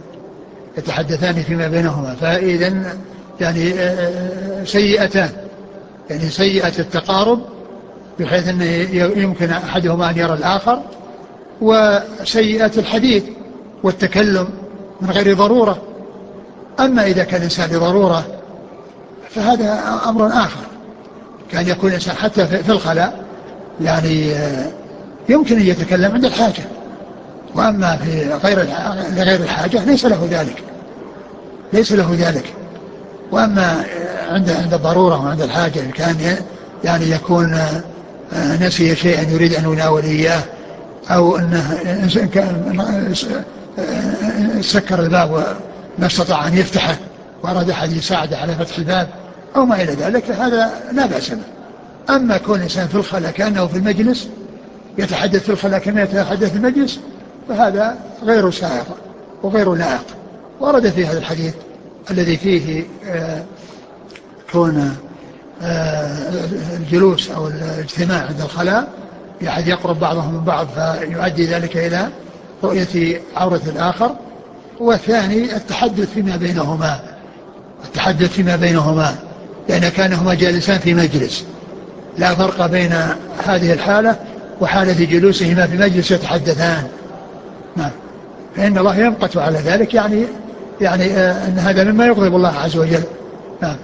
فإذا يعني سيئتان، يعني سيئة التقارب بحيث أنه يمكن أحدهما أن يرى الآخر، وسيئة الحديث والتكلم من غير ضرورة. أما إذا كان الإنسان لضرورة فهذا أمر آخر، كان يكون الإنسان حتى في الخلاء يعني يمكن أن يتكلم عند الحاجة، وأما في لغير الحاجة ليس له ذلك. وأما عند الضرورة وعند الحاجة كان يعني يكون نسي شيئا يريد أن يناول إياه، أو أنه سكر الباب وما استطاع أن يفتحه وأراد أحد يساعده على فتح الباب أو ما إلى ذلك، هذا لا بأس به. أما كون الإنسان في الخلاء كأنه في المجلس يتحدث في الخلاء كما يتحدث في المجلس، فهذا غير سائغ وغير لائق. ورد في هذا الحديث الذي فيه كون الجلوس أو الاجتماع عند الخلاء بأحد يقرب بعضهم من بعض فيؤدي ذلك إلى رؤية عورة الآخر. والثاني التحدث فيما بينهما، لأن كانهما جالسان في مجلس، لا فرق بين هذه الحالة وحالة جلوسهما في مجلس يتحدثان. نعم، فإن الله يمقت على ذلك، يعني أن هذا مما يغضب الله عز وجل. نعم.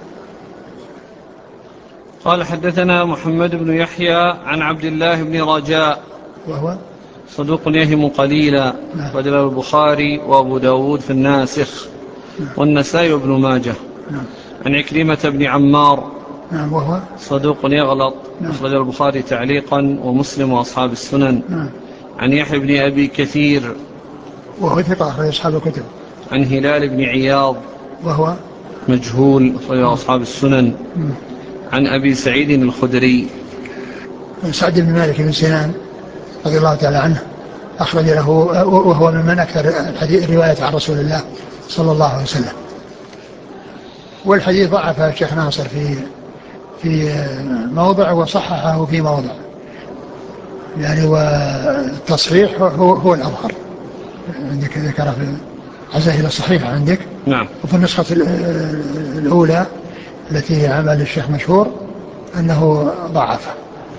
قال: حدثنا محمد بن يحيى عن عبد الله بن رجاء وهو صدوق يهم قليلا، رجل البخاري وأبو داود في الناسخ والنسائي وابن ماجه. عن عكرمة بن عمار وهو صدوق يغلط، أخرج البخاري تعليقا ومسلم وأصحاب السنن. عن يحيى بن أبي كثير وهو ثقة أخرج أصحاب الكتب. عن هلال بن عياض وهو مجهول، أخرج أصحاب السنن. عن أبي سعيد الخدري سعد بن مالك بن سنان رضي الله تعالى عنه، أخرج له وهو ممن أكثر الحديث رواية عن رسول الله صلى الله عليه وسلم. والحديث ضعف الشيخ ناصر في موضع وصححه في موضع، يعني والتصحيح هو الأظهر. عندك ذكر في عزاه إلى الصحيح عندك. نعم. وفي النسخة الأولى التي عمل الشيخ مشهور أنه ضعفه.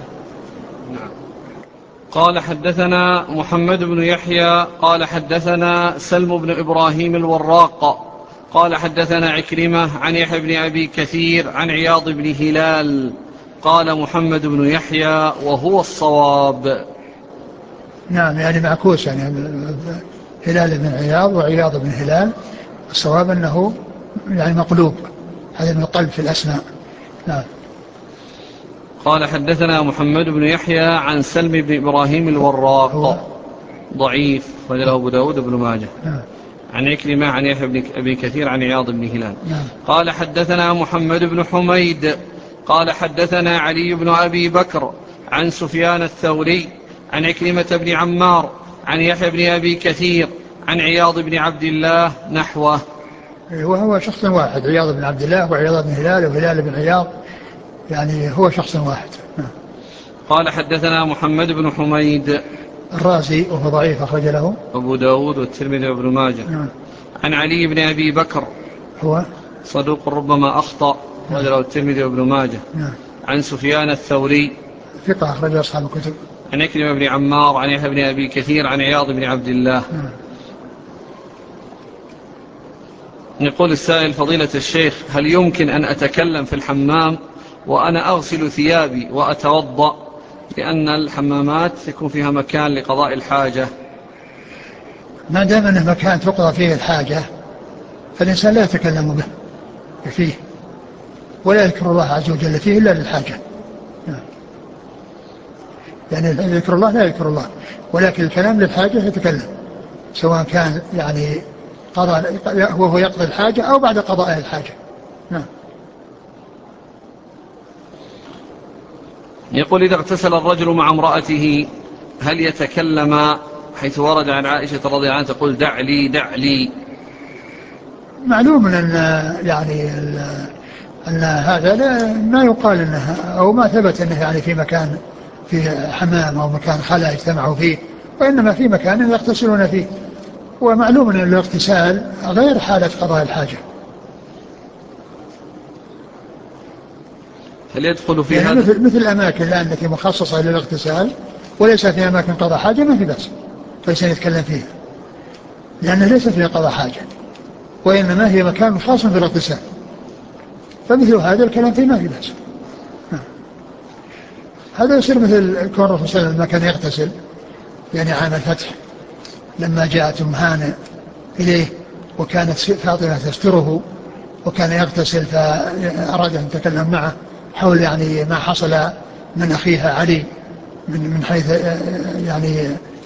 قال: حدثنا محمد بن يحيى قال حدثنا سلم بن إبراهيم الوراق قال حدثنا عكرمة عن يحيى بن أبي كثير عن عياض بن هلال. قال محمد بن يحيى وهو الصواب. نعم، يعني معكوس، يعني هلال بن عياض وعياض بن هلال، الصواب أنه يعني مقلوب، هذا من القلب في الأسماء. نعم. قال: حدثنا محمد بن يحيى عن سلم بن إبراهيم الوراق ضعيف، وله أبو داود بن ماجه. نعم. عن عكرمة عن يحيى بن أبي كثير عن عياض بن هلال. نعم. قال: حدثنا محمد بن حميد قال حدثنا علي بن أبي بكر عن سفيان الثوري عن عكرمة بن عمار عن يحيى بن أبي كثير عن عياض بن عبد الله نحوه. وهو شخص واحد، عياض بن عبد الله وعياض بن هلال وهلال بن عياض، يعني هو شخص واحد. قال: حدثنا محمد بن حميد الرازي وهو ضعيف، أخرج له أبو داود والترمذي وابن ماجه. عن علي بن أبي بكر هو صدوق ربما أخطأ، أخرج له الترمذي وابن ماجه. عن سفيان الثوري ثقة، أخرج أصحاب الكتب. عن عكرمة بن عمار عن يحيى بن أبي كثير عن عياض بن عبد الله. يقول السائل: فضيلة الشيخ، هل يمكن أن أتكلم في الحمام وأنا أغسل ثيابي وأتوضأ، لأن الحمامات يكون فيها مكان لقضاء الحاجة؟ ما دام أنه مكان تقضى فيه الحاجة فالإنسان لا يتكلم به فيه ولا يذكر الله عز وجل فيه إلا للحاجة. يعني ذكر الله لا يذكر الله، ولكن الكلام للحاجة يتكلم، سواء كان يعني وهو يقضي الحاجة أو بعد قضاء الحاجة. نعم. يقول: إذا اغتسل الرجل مع امرأته هل يتكلم؟ حيث ورد عن عائشة رضي الله عنها تقول: دع لي دع لي. معلوم أن يعني أن هذا ما يقال أنه أو ما ثبت أنه يعني في مكان في حمام أو مكان خلا اجتمعوا فيه، وإنما في مكان يغتسلون فيه. ومعلوم أن الاغتسال غير حالة قضاء الحاجة. هل يدخل في يعني هذا؟ مثل الأماكن الآن التي مخصصة للاغتسال وليس في أماكن قضاء حاجة ما في بأس فليس يتكلم فيها، لأنه ليس فيها قضاء حاجة وإنما هي مكان خاص بالاغتسال، فمثل هذا الكلام فيه ما في بأس. هذا يصير مثل كون الرسول صلى الله عليه وسلم لما كان يغتسل يعني عام الفتح، لما جاءت أم هانئ إليه وكانت فاطمة تستره وكان يغتسل، فأراد أن يتكلم معه حول يعني ما حصل من أخيها علي من حيث يعني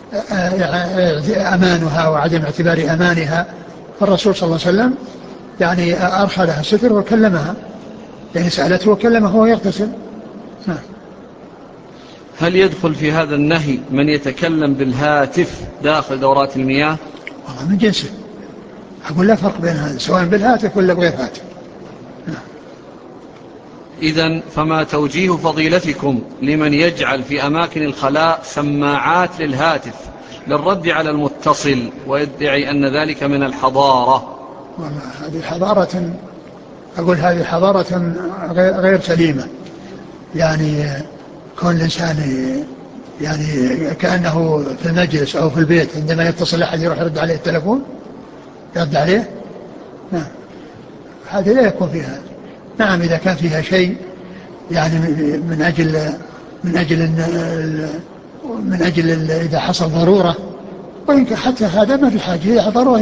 أمانها وعدم اعتبار أمانها، فالرسول صلى الله عليه وسلم يعني أرخى لها الستر وكلمها، يعني سألته وكلمه وهو يغتسل. هل يدخل في هذا النهي من يتكلم بالهاتف داخل دورات المياه؟ والله من جنسه، أقول لا فرق بين هذا سواء بالهاتف ولا بغير هاتف. إذن فما توجيه فضيلتكم لمن يجعل في أماكن الخلاء سماعات للهاتف للرد على المتصل ويدعي أن ذلك من الحضارة؟ والله هذه حضارة، أقول هذه حضارة غير سليمة. يعني كون الإنسان يعني كأنه في المجلس أو في البيت عندما يتصل أحد يروح يرد عليه التلفون يرد عليه. نعم، هذا لا يكون فيها. نعم إذا كان فيها شيء يعني من أجل إذا حصل ضرورة، وإن حتى هذا ما في حاجة، إذا ضرورة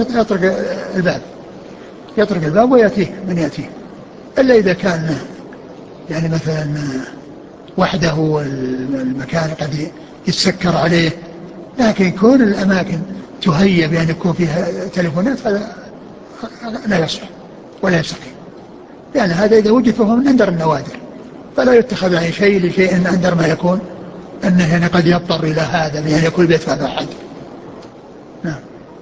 يطرق الباب ويأتيه من يأتيه، إلا إذا كان يعني مثلا وحده والمكان قد يتسكر عليه. لكن كل الأماكن تهيأ بأن يكون فيها تليفونات هذا لا يصلح ولا يستقيم، لأن هذا إذا وجد فهو من أندر النوادر، فلا يتخذ أي شيء لشيء أندر ما يكون، أنه يعني قد يضطر إلى هذا بأن يكون بيت هذا أحد. نعم.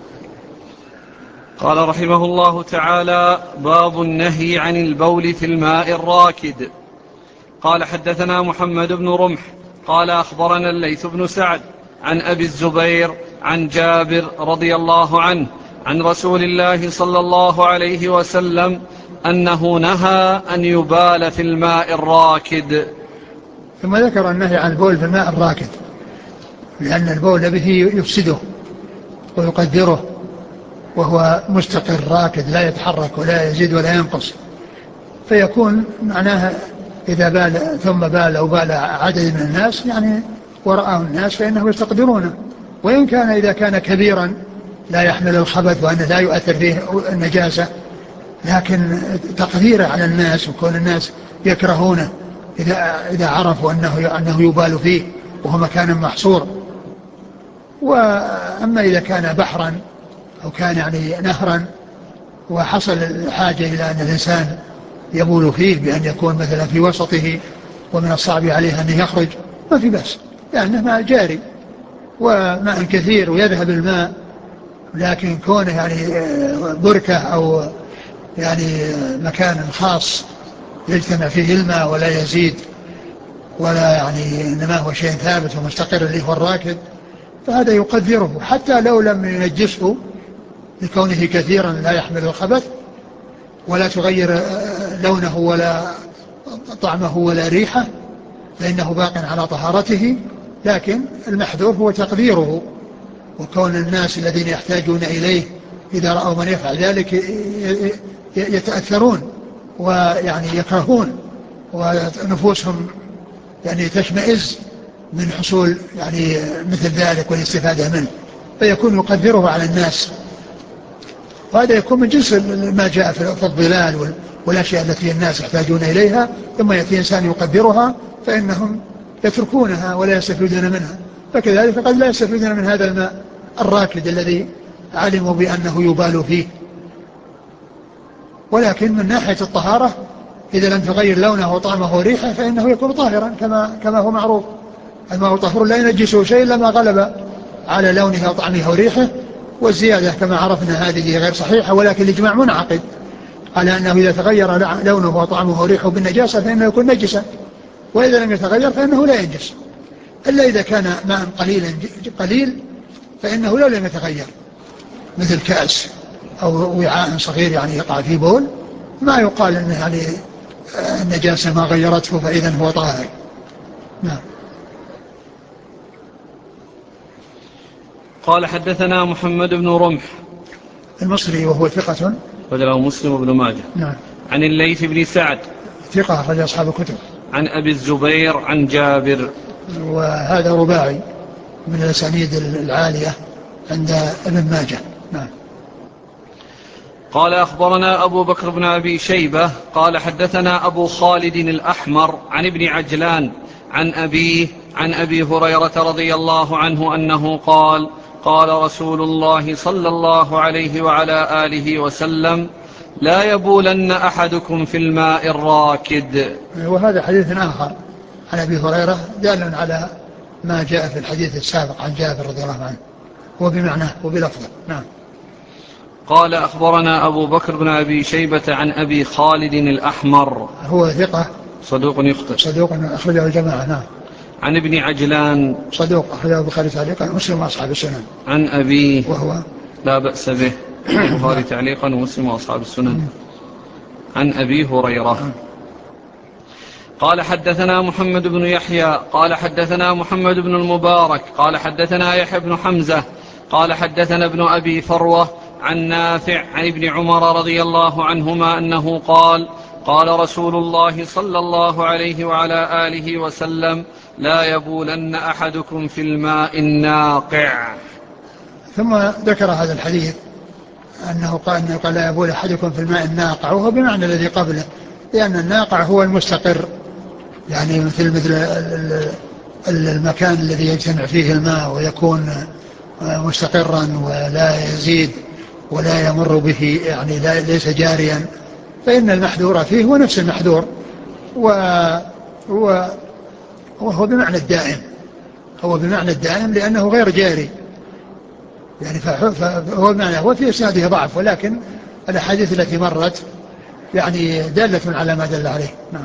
قال رحمه الله تعالى: باب النهي عن البول في الماء الراكد. قال: حدثنا محمد بن رمح قال: أخبرنا الليث بن سعد عن أبي الزبير عن جابر رضي الله عنه عن رسول الله صلى الله عليه وسلم أنه نهى أن يبال في الماء الراكد. ثم ذكر النهي عن البول في الماء الراكد، لأن البول به يفسده ويقدره، وهو مستقر راكد لا يتحرك ولا يزيد ولا ينقص، فيكون معناها إذا بال ثم بال أو بال عدد من الناس يعني ورآه الناس فإنه يستقدرونه، وإن كان إذا كان كبيرا لا يحمل الخبث وأنه لا يؤثر فيه النجاسة، لكن تقديره على الناس وكون الناس يكرهونه إذا عرفوا أنه يبال فيه وهو مكان محصور. وأما إذا كان بحرا أو كان يعني نهرا وحصل الحاجة إلى أن الإنسان يبول فيه بأن يكون مثلا في وسطه ومن الصعب عليه أن يخرج، ما في بأس، لأنه ماء جاري وماء كثير ويذهب الماء. لكن كونه يعني بركة أو يعني مكان خاص يجتمع فيه الماء ولا يزيد ولا يعني إنما هو شيء ثابت ومستقر اللي هو الراكد، فهذا يقدره حتى لو لم ينجسه لكونه كثيرا لا يحمل الخبث ولا تغير لونه ولا طعمه ولا ريحه، فإنه باق على طهارته. لكن المحذور هو تقديره، وكون الناس الذين يحتاجون إليه إذا رأوا من يفعل ذلك يتأثرون ويعني يكرهون ونفوسهم يعني تشمئز من حصول يعني مثل ذلك والاستفادة منه، فيكون يقدره على الناس. وهذا يكون من جنس ما جاء في الظلال والأشياء التي الناس يحتاجون إليها، ثم يأتي إنسان يقدرها فإنهم يتركونها ولا يستفيدون منها، فكذلك قد لا يستفيدون من هذا الماء الراكد الذي علموا بأنه يبال فيه. ولكن من ناحية الطهارة إذا لم تغير لونه وطعمه وريحه فإنه يكون طاهرا كما هو معروف. الماء طهور لا ينجسه شيء إلا ما غلب على لونه وطعمه وريحه، والزيادة كما عرفنا هذه غير صحيحة، ولكن الإجماع منعقد على أنه إذا تغير لونه وطعمه وريحه بالنجاسة فإنه يكون نجسا، وإذا لم يتغير فإنه لا ينجس، إلا إذا كان ماء قليل فإنه لو لم يتغير، مثل كأس أو وعاء صغير يعني يقع فيه بول، ما يقال أنه يعني النجاسة ما غيرته فإذا هو طاهر. نعم. قال حدثنا محمد بن رمح المصري وهو ثقة وله مسلم بن ماجه. نعم. عن الليث بن سعد ثقة أخرج أصحاب الكتب. عن أبي الزبير عن جابر. وهذا رباعي من الأسانيد العالية عند ابن ماجه. نعم. قال أخبرنا أبو بكر بن أبي شيبة قال حدثنا أبو خالد الأحمر عن ابن عجلان عن أبيه عن أبي هريرة رضي الله عنه أنه قال قال رسول الله صلى الله عليه وعلى آله وسلم لا يبولن أحدكم في الماء الراكد. وهذا حديث آخر عن أبي هريرة دال على ما جاء في الحديث السابق عن جابر رضي الله عنه وبمعناه وبلفظه. نعم. قال أخبرنا أبو بكر بن أبي شيبة عن أبي خالد الأحمر هو ثقة صدوق يخطئ صدوق أخرجه الجماعة. نعم. عن ابن عجلان صدوق أخرجه البخاري تعليقا ومسلم وأصحاب السنن. عن أبيه وهو لا بأس به البخاري تعليقا ومسلم وأصحاب السنن عن أبي هريرة. قال حدثنا محمد بن يحيى قال حدثنا محمد بن المبارك قال حدثنا يحيى بن حمزة قال حدثنا ابن أبي فروة عن نافع عن ابن عمر رضي الله عنهما أنه قال قال رسول الله صلى الله عليه وعلى آله وسلم لا يبولن أحدكم في الماء الناقع. ثم ذكر هذا الحديث أنه قال لا يبول أحدكم في الماء الناقع، وهو بمعنى الذي قبله، لأن الناقع هو المستقر، يعني مثل المكان الذي يجتمع فيه الماء ويكون مستقرا ولا يزيد ولا يمر به، يعني ليس جاريا، فإن المحذور فيه هو نفس المحذور، وهو بمعنى الدائم، هو بمعنى الدائم لأنه غير جاري، يعني فهو بمعنى هو في إسناده ضعف، ولكن الأحاديث التي مرت يعني دالة على ما دل عليه. نعم.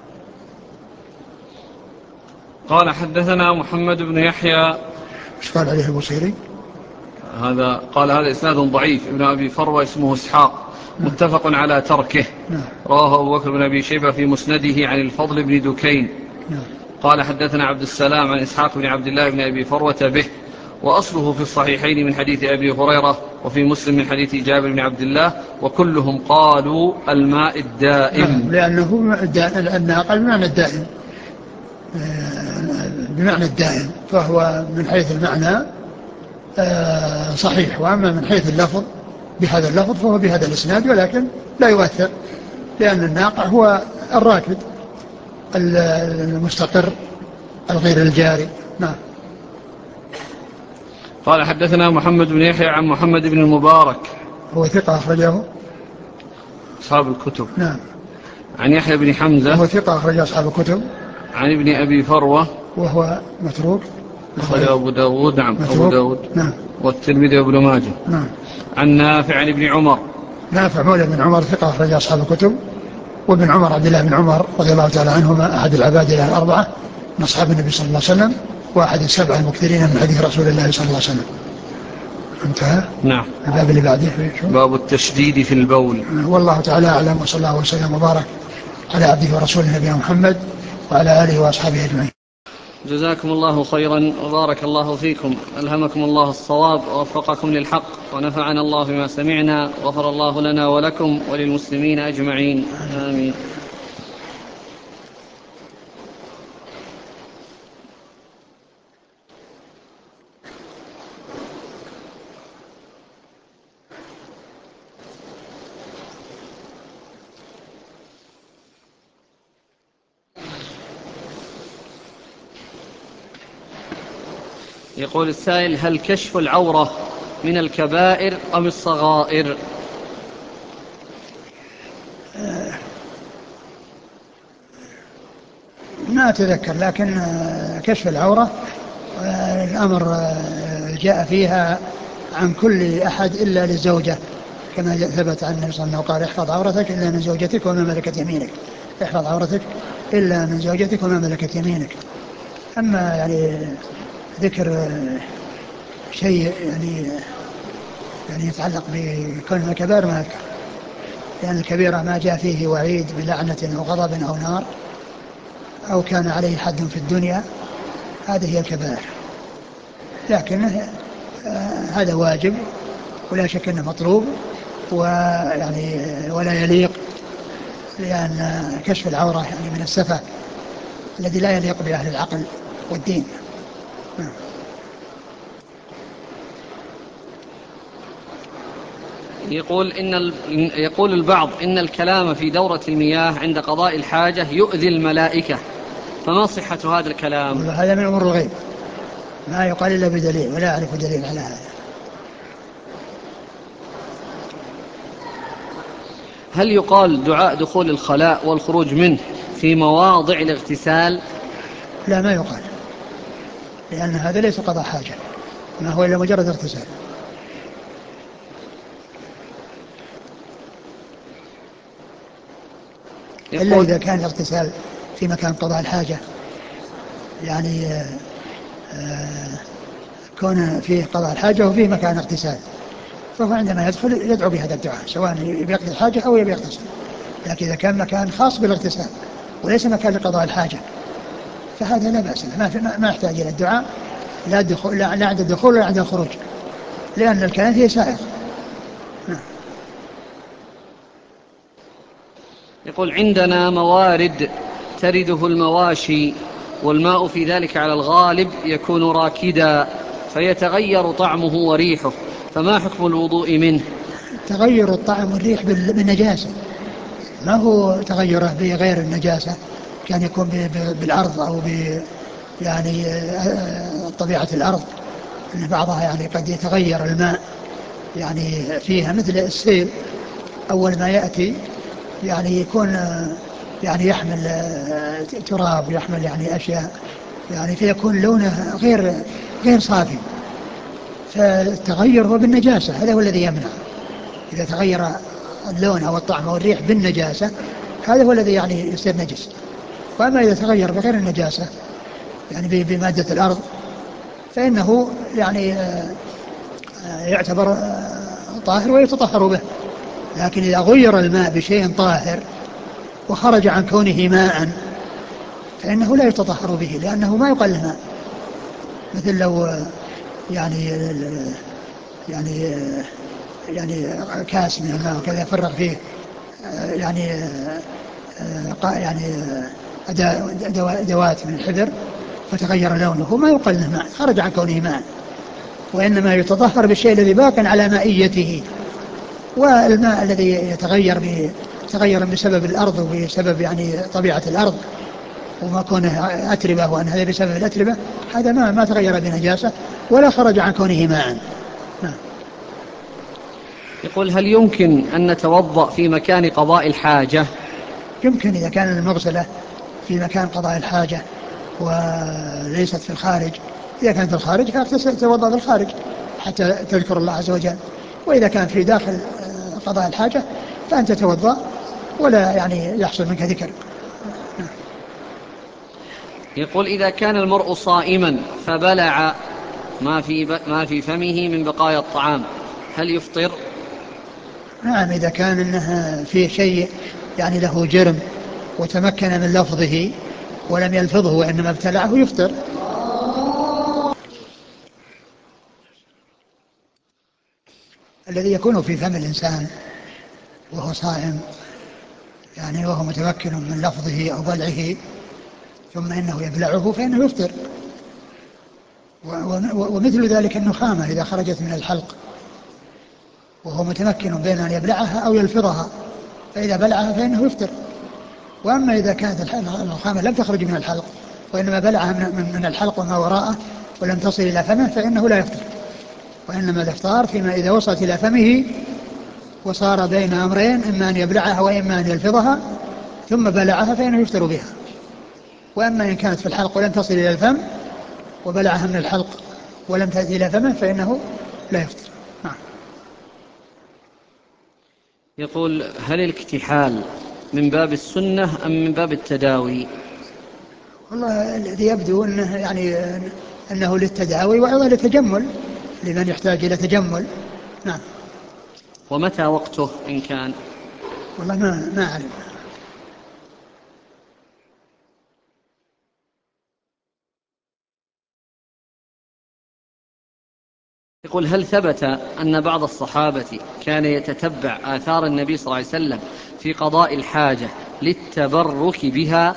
قال حدثنا محمد بن يحيى ايش قال عليه البصيري؟ قال هذا إسناد ضعيف. ابن أبي فروة اسمه إسحاق متفق على تركه. رواه أبو بكر بن أبي شيبة في مسنده عن الفضل بن دكين. قال حدثنا عبد السلام عن إسحاق بن عبد الله بن أبي فروة به، وأصله في الصحيحين من حديث أبي هريرة وفي مسلم من حديث جابر بن عبد الله، وكلهم قالوا الماء الدائم. لأنه الناقل بمعنى الدائم، بمعنى الدائم، فهو من حيث المعنى صحيح، وأما من حيث اللفظ بهذا اللفظ فهو بهذا الإسناد، ولكن لا يؤثر، لأن الناقع هو الراكد المستقر الغير الجاري. نعم. قال حدثنا محمد بن يحيى عن محمد بن المبارك هو ثقة أخرجه أصحاب الكتب. نعم. عن يحيى بن حمزة هو ثقة أخرج أصحاب الكتب. عن ابن أبي فروة وهو متروك أخرج أبو داود. نعم أبو داود. نعم. والترمذي وابن ماجه. نعم. عن نافع عن ابن عمر. نافع مولى بن عمر ثقة أخرج أصحاب الكتب. وابن عمر عبد الله بن عمر رضي الله تعالى عنهما أحد العباد الأربعة من أصحاب النبي صلى الله عليه وسلم، وأحد السبعة المكثرين من حديث رسول الله صلى الله عليه وسلم. انتهى. نعم. الباب اللي بعده باب التشديد في البول. والله تعالى أعلم، وصلى الله وسلم وبارك على عبده ورسوله نبينا محمد وعلى آله وأصحابه أجمعين. جزاكم الله خيرا وبارك الله فيكم، ألهمكم الله الصواب ووفقكم للحق، ونفعنا الله بما سمعنا، وغفر الله لنا ولكم وللمسلمين أجمعين، آمين. يقول السائل: هل كشف العورة من الكبائر أم الصغائر؟ ما أتذكر، لكن كشف العورة الأمر جاء فيها عن كل أحد إلا للزوجة، كما ثبت عن النبي صلى الله عليه وسلم قال: احفظ عورتك إلا من زوجتك وما ملكت يمينك. احفظ عورتك إلا من زوجتك وما ملكت يمينك. أما يعني ذكر شيء يعني يتعلق بكون الكبائر ما أذكر، لأن الكبيرة ما جاء فيه وعيد بلعنة أو غضب أو نار أو كان عليه حد في الدنيا، هذه هي الكبائر. لكن هذا واجب ولا شك أنه مطلوب، ويعني ولا يليق، لأن كشف العورة يعني من السفه الذي لا يليق بأهل العقل والدين. يقول البعض إن الكلام في دورة المياه عند قضاء الحاجة يؤذي الملائكة، فما صحة هذا الكلام؟ هذا من أمور الغيب، ما يقال إلا بدليل، ولا أعرف دليل على هذا. هل يقال دعاء دخول الخلاء والخروج منه في مواضع الاغتسال؟ لا، ما يقال، لأن هذا ليس قضاء حاجة، ما هو إلا مجرد اغتسال. إلا إذا كان الاغتسال في مكان قضاء الحاجة، يعني كون فيه قضاء الحاجة وفيه مكان اغتسال، فهو عندما يدخل يدعو بهذا الدعاء سواء يقضي الحاجة أو يغتسل. لكن إذا كان مكان خاص بالاغتسال وليس مكان لقضاء الحاجة فهذا لا بأس، ما يحتاج إلى الدعاء، لا عند الدخول ولا عند الخروج، لأن الكلام فيه سائغ. يقول: عندنا موارد ترده المواشي، والماء في ذلك على الغالب يكون راكدا فيتغير طعمه وريحه، فما حكم الوضوء منه؟ تغير الطعم والريح بالنجاسة، ما هو تغيره بغير النجاسة، كان يكون بالأرض أو يعني طبيعة الأرض، أن بعضها يعني قد يتغير الماء يعني فيها، مثل السيل أول ما يأتي يعني يكون يعني يحمل تراب، يحمل يعني أشياء، يعني فيكون لونه غير صافي، فالتغير هو بالنجاسة، هذا هو الذي يمنع. إذا تغير اللون أو الطعم أو الريح بالنجاسة هذا هو الذي يعني يصير نجس. وأما إذا تغير بغير النجاسة يعني بمادة الأرض فإنه يعني يعتبر طاهر ويتطهر به. لكن إذا غير الماء بشيء طاهر وخرج عن كونه ماء فإنه لا يتطهر به، لأنه ما يقال له ماء. مثل لو يعني يعني يعني كاس من الماء وكذا يفرغ فيه يعني أدوات من الحبر فتغير لونه، ما يقال له ماء، خرج عن كونه ماء، وإنما يتطهر بالشيء الذي باق على مائيته. والماء الذي يتغير بسبب الأرض وبسبب يعني طبيعة الأرض وما كونه أتربة، وأن هذا بسبب الأتربة، هذا ما تغير بنجاسة ولا خرج عن كونه ماء. يقول: هل يمكن أن نتوضأ في مكان قضاء الحاجة؟ يمكن إذا كان المغسلة في مكان قضاء الحاجة وليست في الخارج. إذا كانت في الخارج فتتوضأ في الخارج حتى تذكر الله عز وجل، وإذا كان في داخل قضاء الحاجة فأنت تتوضأ ولا يعني يحصل منك ذكر. يقول: إذا كان المرء صائما فبلع ما في فمه من بقايا الطعام هل يفطر؟ نعم، إذا كان إنه فيه شيء يعني له جرم وتمكن من لفظه ولم يلفظه وإنما ابتلعه يفطر. الذي يكون في فم الإنسان وهو صائم يعني وهو متمكن من لفظه أو بلعه ثم إنه يبلعه فإنه يفطر. ومثل ذلك النخامة إذا خرجت من الحلق وهو متمكن بين أن يبلعها أو يلفظها فإذا بلعها فإنه يفطر. وأما إذا كانت النخامة لم تخرج من الحلق وإنما بلعها من الحلق وما وراءه ولم تصل إلى فمه فإنه لا يفطر. وإنما الإفطار فيما إذا وصلت إلى فمه وصار بين أمرين، إما أن يبلعها وإما أن يلفظها ثم بلعها فإنه يفطر بها. وأما إن كانت في الحلق ولم تصل إلى الفم وبلعها من الحلق ولم تأتي إلى فمه فإنه لا يفطر. نعم. يقول: هل الاكتحال من باب السنة أم من باب التداوي؟ والله الذي يبدو أنه أنه للتداوي وأيضا للتجمل لمن يحتاج إلى تجمل. نعم. ومتى وقته إن كان؟ والله ما أعلم. يقول: هل ثبت أن بعض الصحابة كان يتتبع آثار النبي صلى الله عليه وسلم في قضاء الحاجة للتبرك بها؟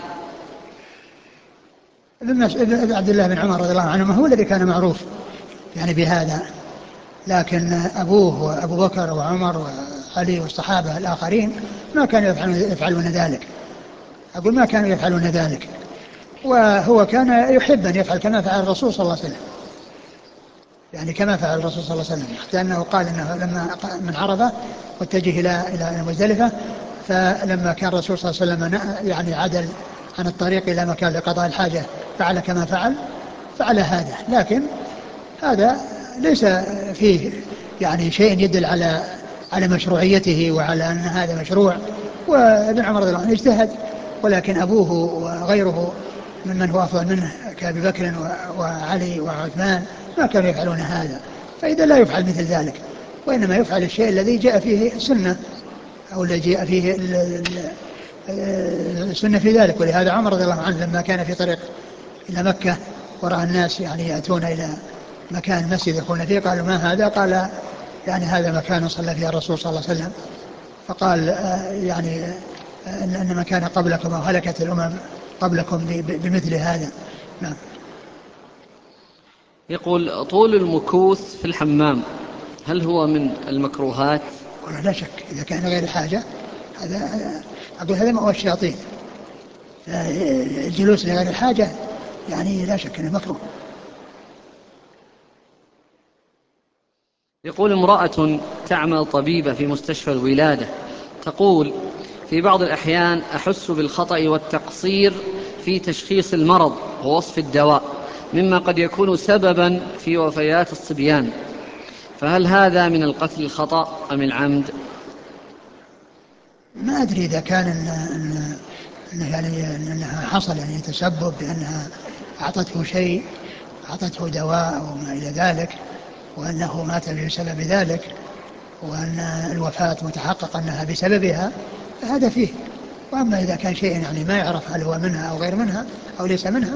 ابن عبد الله بن عمر رضي الله عنه هو الذي كان معروف بهذا، لكن أبوه وأبو بكر وعمر وعلي والصحابة الآخرين ما كانوا يفعلون ذلك. أقول ما كانوا يفعلون ذلك، وهو كان يحب أن يفعل كما فعل الرسول صلى الله عليه وسلم، كما فعل الرسول صلى الله عليه وسلم، حتى أنه قال أنه لما من عرفة واتجه إلى مزدلفة، فلما كان الرسول صلى الله عليه وسلم عدل عن الطريق إلى مكان لقضاء الحاجة فعل كما فعل هذا. لكن هذا ليس فيه شيء يدل على مشروعيته وعلى أن هذا مشروع. وابن عمر رضي الله عنه اجتهد، ولكن أبوه وغيره ممن هو أفضل منه كأبي بكر وعلي وعثمان ما كانوا يفعلون هذا. فإذا لا يفعل مثل ذلك، وإنما يفعل الشيء الذي جاء فيه السنة أو الذي جاء فيه السنة في ذلك. ولهذا عمر رضي الله عنه لما كان في طريق إلى مكة ورأى الناس يأتون إلى مكان المسجد يقولون فيه، قالوا ما هذا؟ قال هذا مكان صلى فيه الرسول صلى الله عليه وسلم. فقال أن مكان قبلكم أو هلكت الأمم قبلكم بمثل هذا. نعم. يقول: طول المكوث في الحمام هل هو من المكروهات؟ لا شك إذا كان غير حاجة، هذا ما هو الشياطين. الجلوس لغير الحاجة لا شك أنه مكروه. يقول: امرأة تعمل طبيبة في مستشفى الولادة تقول: في بعض الأحيان أحس بالخطأ والتقصير في تشخيص المرض ووصف الدواء، مما قد يكون سببا في وفيات الصبيان، فهل هذا من القتل الخطأ أم العمد؟ ما أدري إذا كان أنها حصل تسبب بأنها أعطته دواء وما إلى ذلك، وأنه مات بسبب ذلك، وأن الوفاة متحقق أنها بسببها، فهذا فيه. وأما إذا كان شيء ما يعرف هل هو منها أو غير منها أو ليس منها،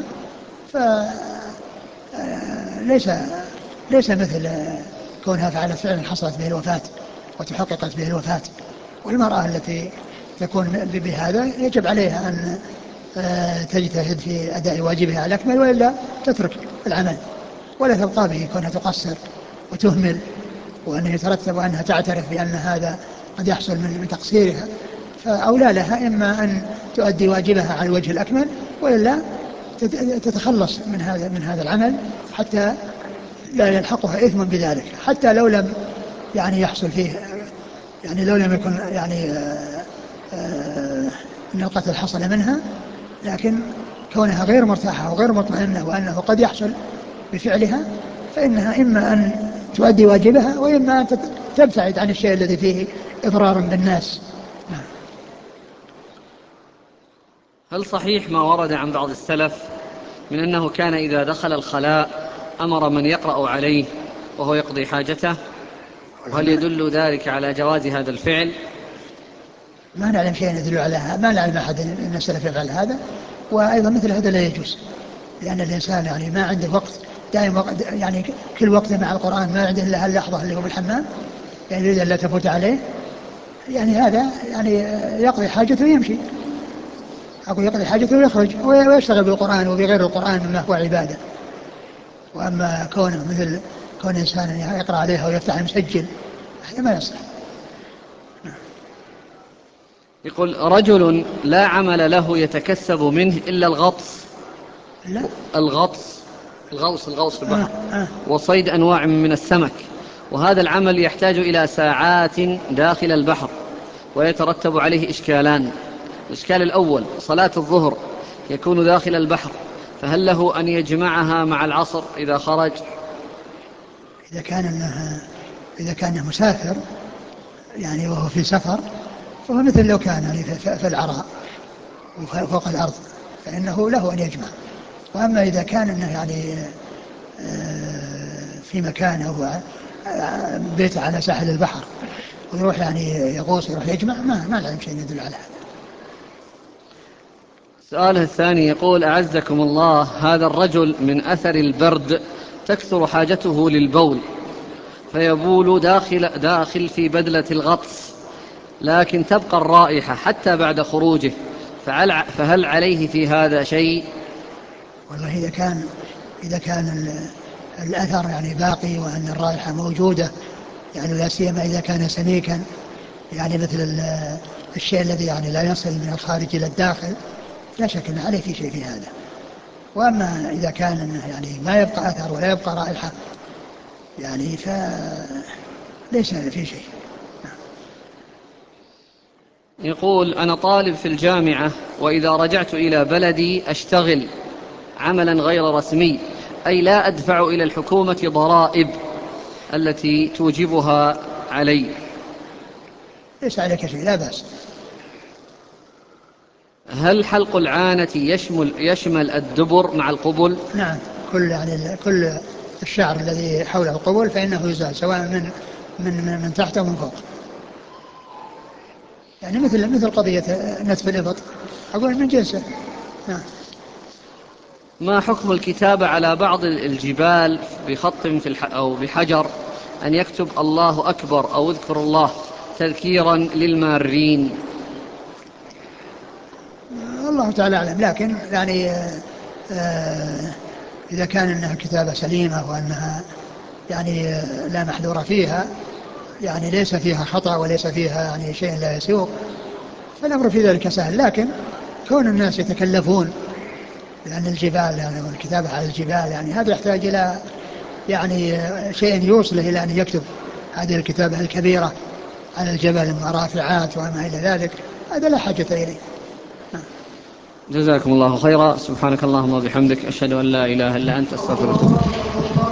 ليس مثل كونها فعلت فعلا حصلت به الوفاة وتحققت به الوفاة. والمرأة التي تكون بهذا يجب عليها أن تجتهد في أداء واجبها على الأكمل، وإلا تترك العمل ولا تبقى به كونها تقصر وتهمل، وأنه يترتب أنها تعترف بأن هذا قد يحصل من تقصيرها. فأولى لها إما أن تؤدي واجبها على الوجه الأكمل، وإلا تتخلص من هذا العمل حتى لا يلحقها إثم بذلك، حتى لو لم يحصل فيه لو لم يكن أن القتل حصل منها، لكن كونها غير مرتاحة وغير مطمئنة وأنه قد يحصل بفعلها، فإنها إما أن تؤدي واجبها وإما أن تبتعد عن الشيء الذي فيه إضرار بالناس. هل صحيح ما ورد عن بعض السلف من أنه كان إذا دخل الخلاء أمر من يقرأ عليه وهو يقضي حاجته؟ وهل يدل ذلك على جواز هذا الفعل؟ ما نعلم شيء يدل على هذا، ما نعلم أحد من السلف يفعل هذا. وأيضا مثل هذا لا يجوز، لأن الإنسان ما عنده وقت دائم، كل وقت مع القرآن ما عنده إلا اللحظة اللي هو بالحمام، يريد أن لا تفوت عليه، هذا يقضي حاجته ويمشي، يقضي حاجته ويخرج ويشتغل بالقرآن وبغير القرآن مما هو عبادة. وأما كونه مثل كون إنسان يقرأ عليها ويفتح المسجل، هذا ما يصح. يقول: رجل لا عمل له يتكسب منه إلا الغطس. لا. الغطس الغوص في البحر وصيد أنواع من السمك، وهذا العمل يحتاج إلى ساعات داخل البحر ويترتب عليه إشكالان. الإشكال الأول: صلاة الظهر يكون داخل البحر، فهل له أن يجمعها مع العصر إذا خرج؟ إذا كان مسافر يعني وهو في سفر فهو مثل لو كان يعني في العراء وفوق الأرض فإنه له أن يجمع. وأما إذا كان إنه يعني في مكان أو بيت على ساحل البحر ويروح يعني يغوص يروح يجمع ما له شيء يدل على هذا. سؤاله الثاني يقول: أعزكم الله، هذا الرجل من أثر البرد تكثر حاجته للبول فيبول داخل في بدلة الغطس، لكن تبقى الرائحة حتى بعد خروجه، فهل عليه في هذا شيء؟ والله إذا كان الأثر يعني باقي وأن الرائحة موجودة، يعني لا سيما إذا كان سميكا يعني مثل الشيء الذي يعني لا يصل من الخارج إلى الداخل، لا شك أن عليه في شيء في هذا. وأما إذا كان يعني ما يبقى أثر ولا يبقى رائحة يعني فليس في شيء. يقول: أنا طالب في الجامعة، وإذا رجعت إلى بلدي أشتغل عملا غير رسمي، أي لا أدفع إلى الحكومة ضرائب التي توجبها علي. ليس عليك شيء، لا بأس. هل حلق العانة يشمل الدبر مع القبل؟ نعم، كل الشعر الذي حول القبل فإنه يزال، سواء من تحت أو من فوق. يعني مثل قضية نتف الإبط، أقول من جنسه. نعم. ما حكم الكتابة على بعض الجبال بخط أو بحجر أن يكتب الله أكبر أو اذكر الله تذكيرا للمارين؟ الله تعالى أعلم، لكن يعني إذا كان أنها كتابة سليمة وأنها يعني لا محذور فيها، يعني ليس فيها خطأ وليس فيها يعني شيء لا يسوق، فالأمر في ذلك سهل. لكن كون الناس يتكلفون لأن الجبال يعني والكتابة على الجبال يعني هذا يحتاج إلى يعني شيء يوصله إلى أن يكتب هذه الكتابة الكبيرة على الجبل المرافعات وما إلى ذلك، هذا لا حاجة إليه. جزاكم الله خيرا. سبحانك اللهم وبحمدك، أشهد أن لا إله إلا أنت، أستغفرك.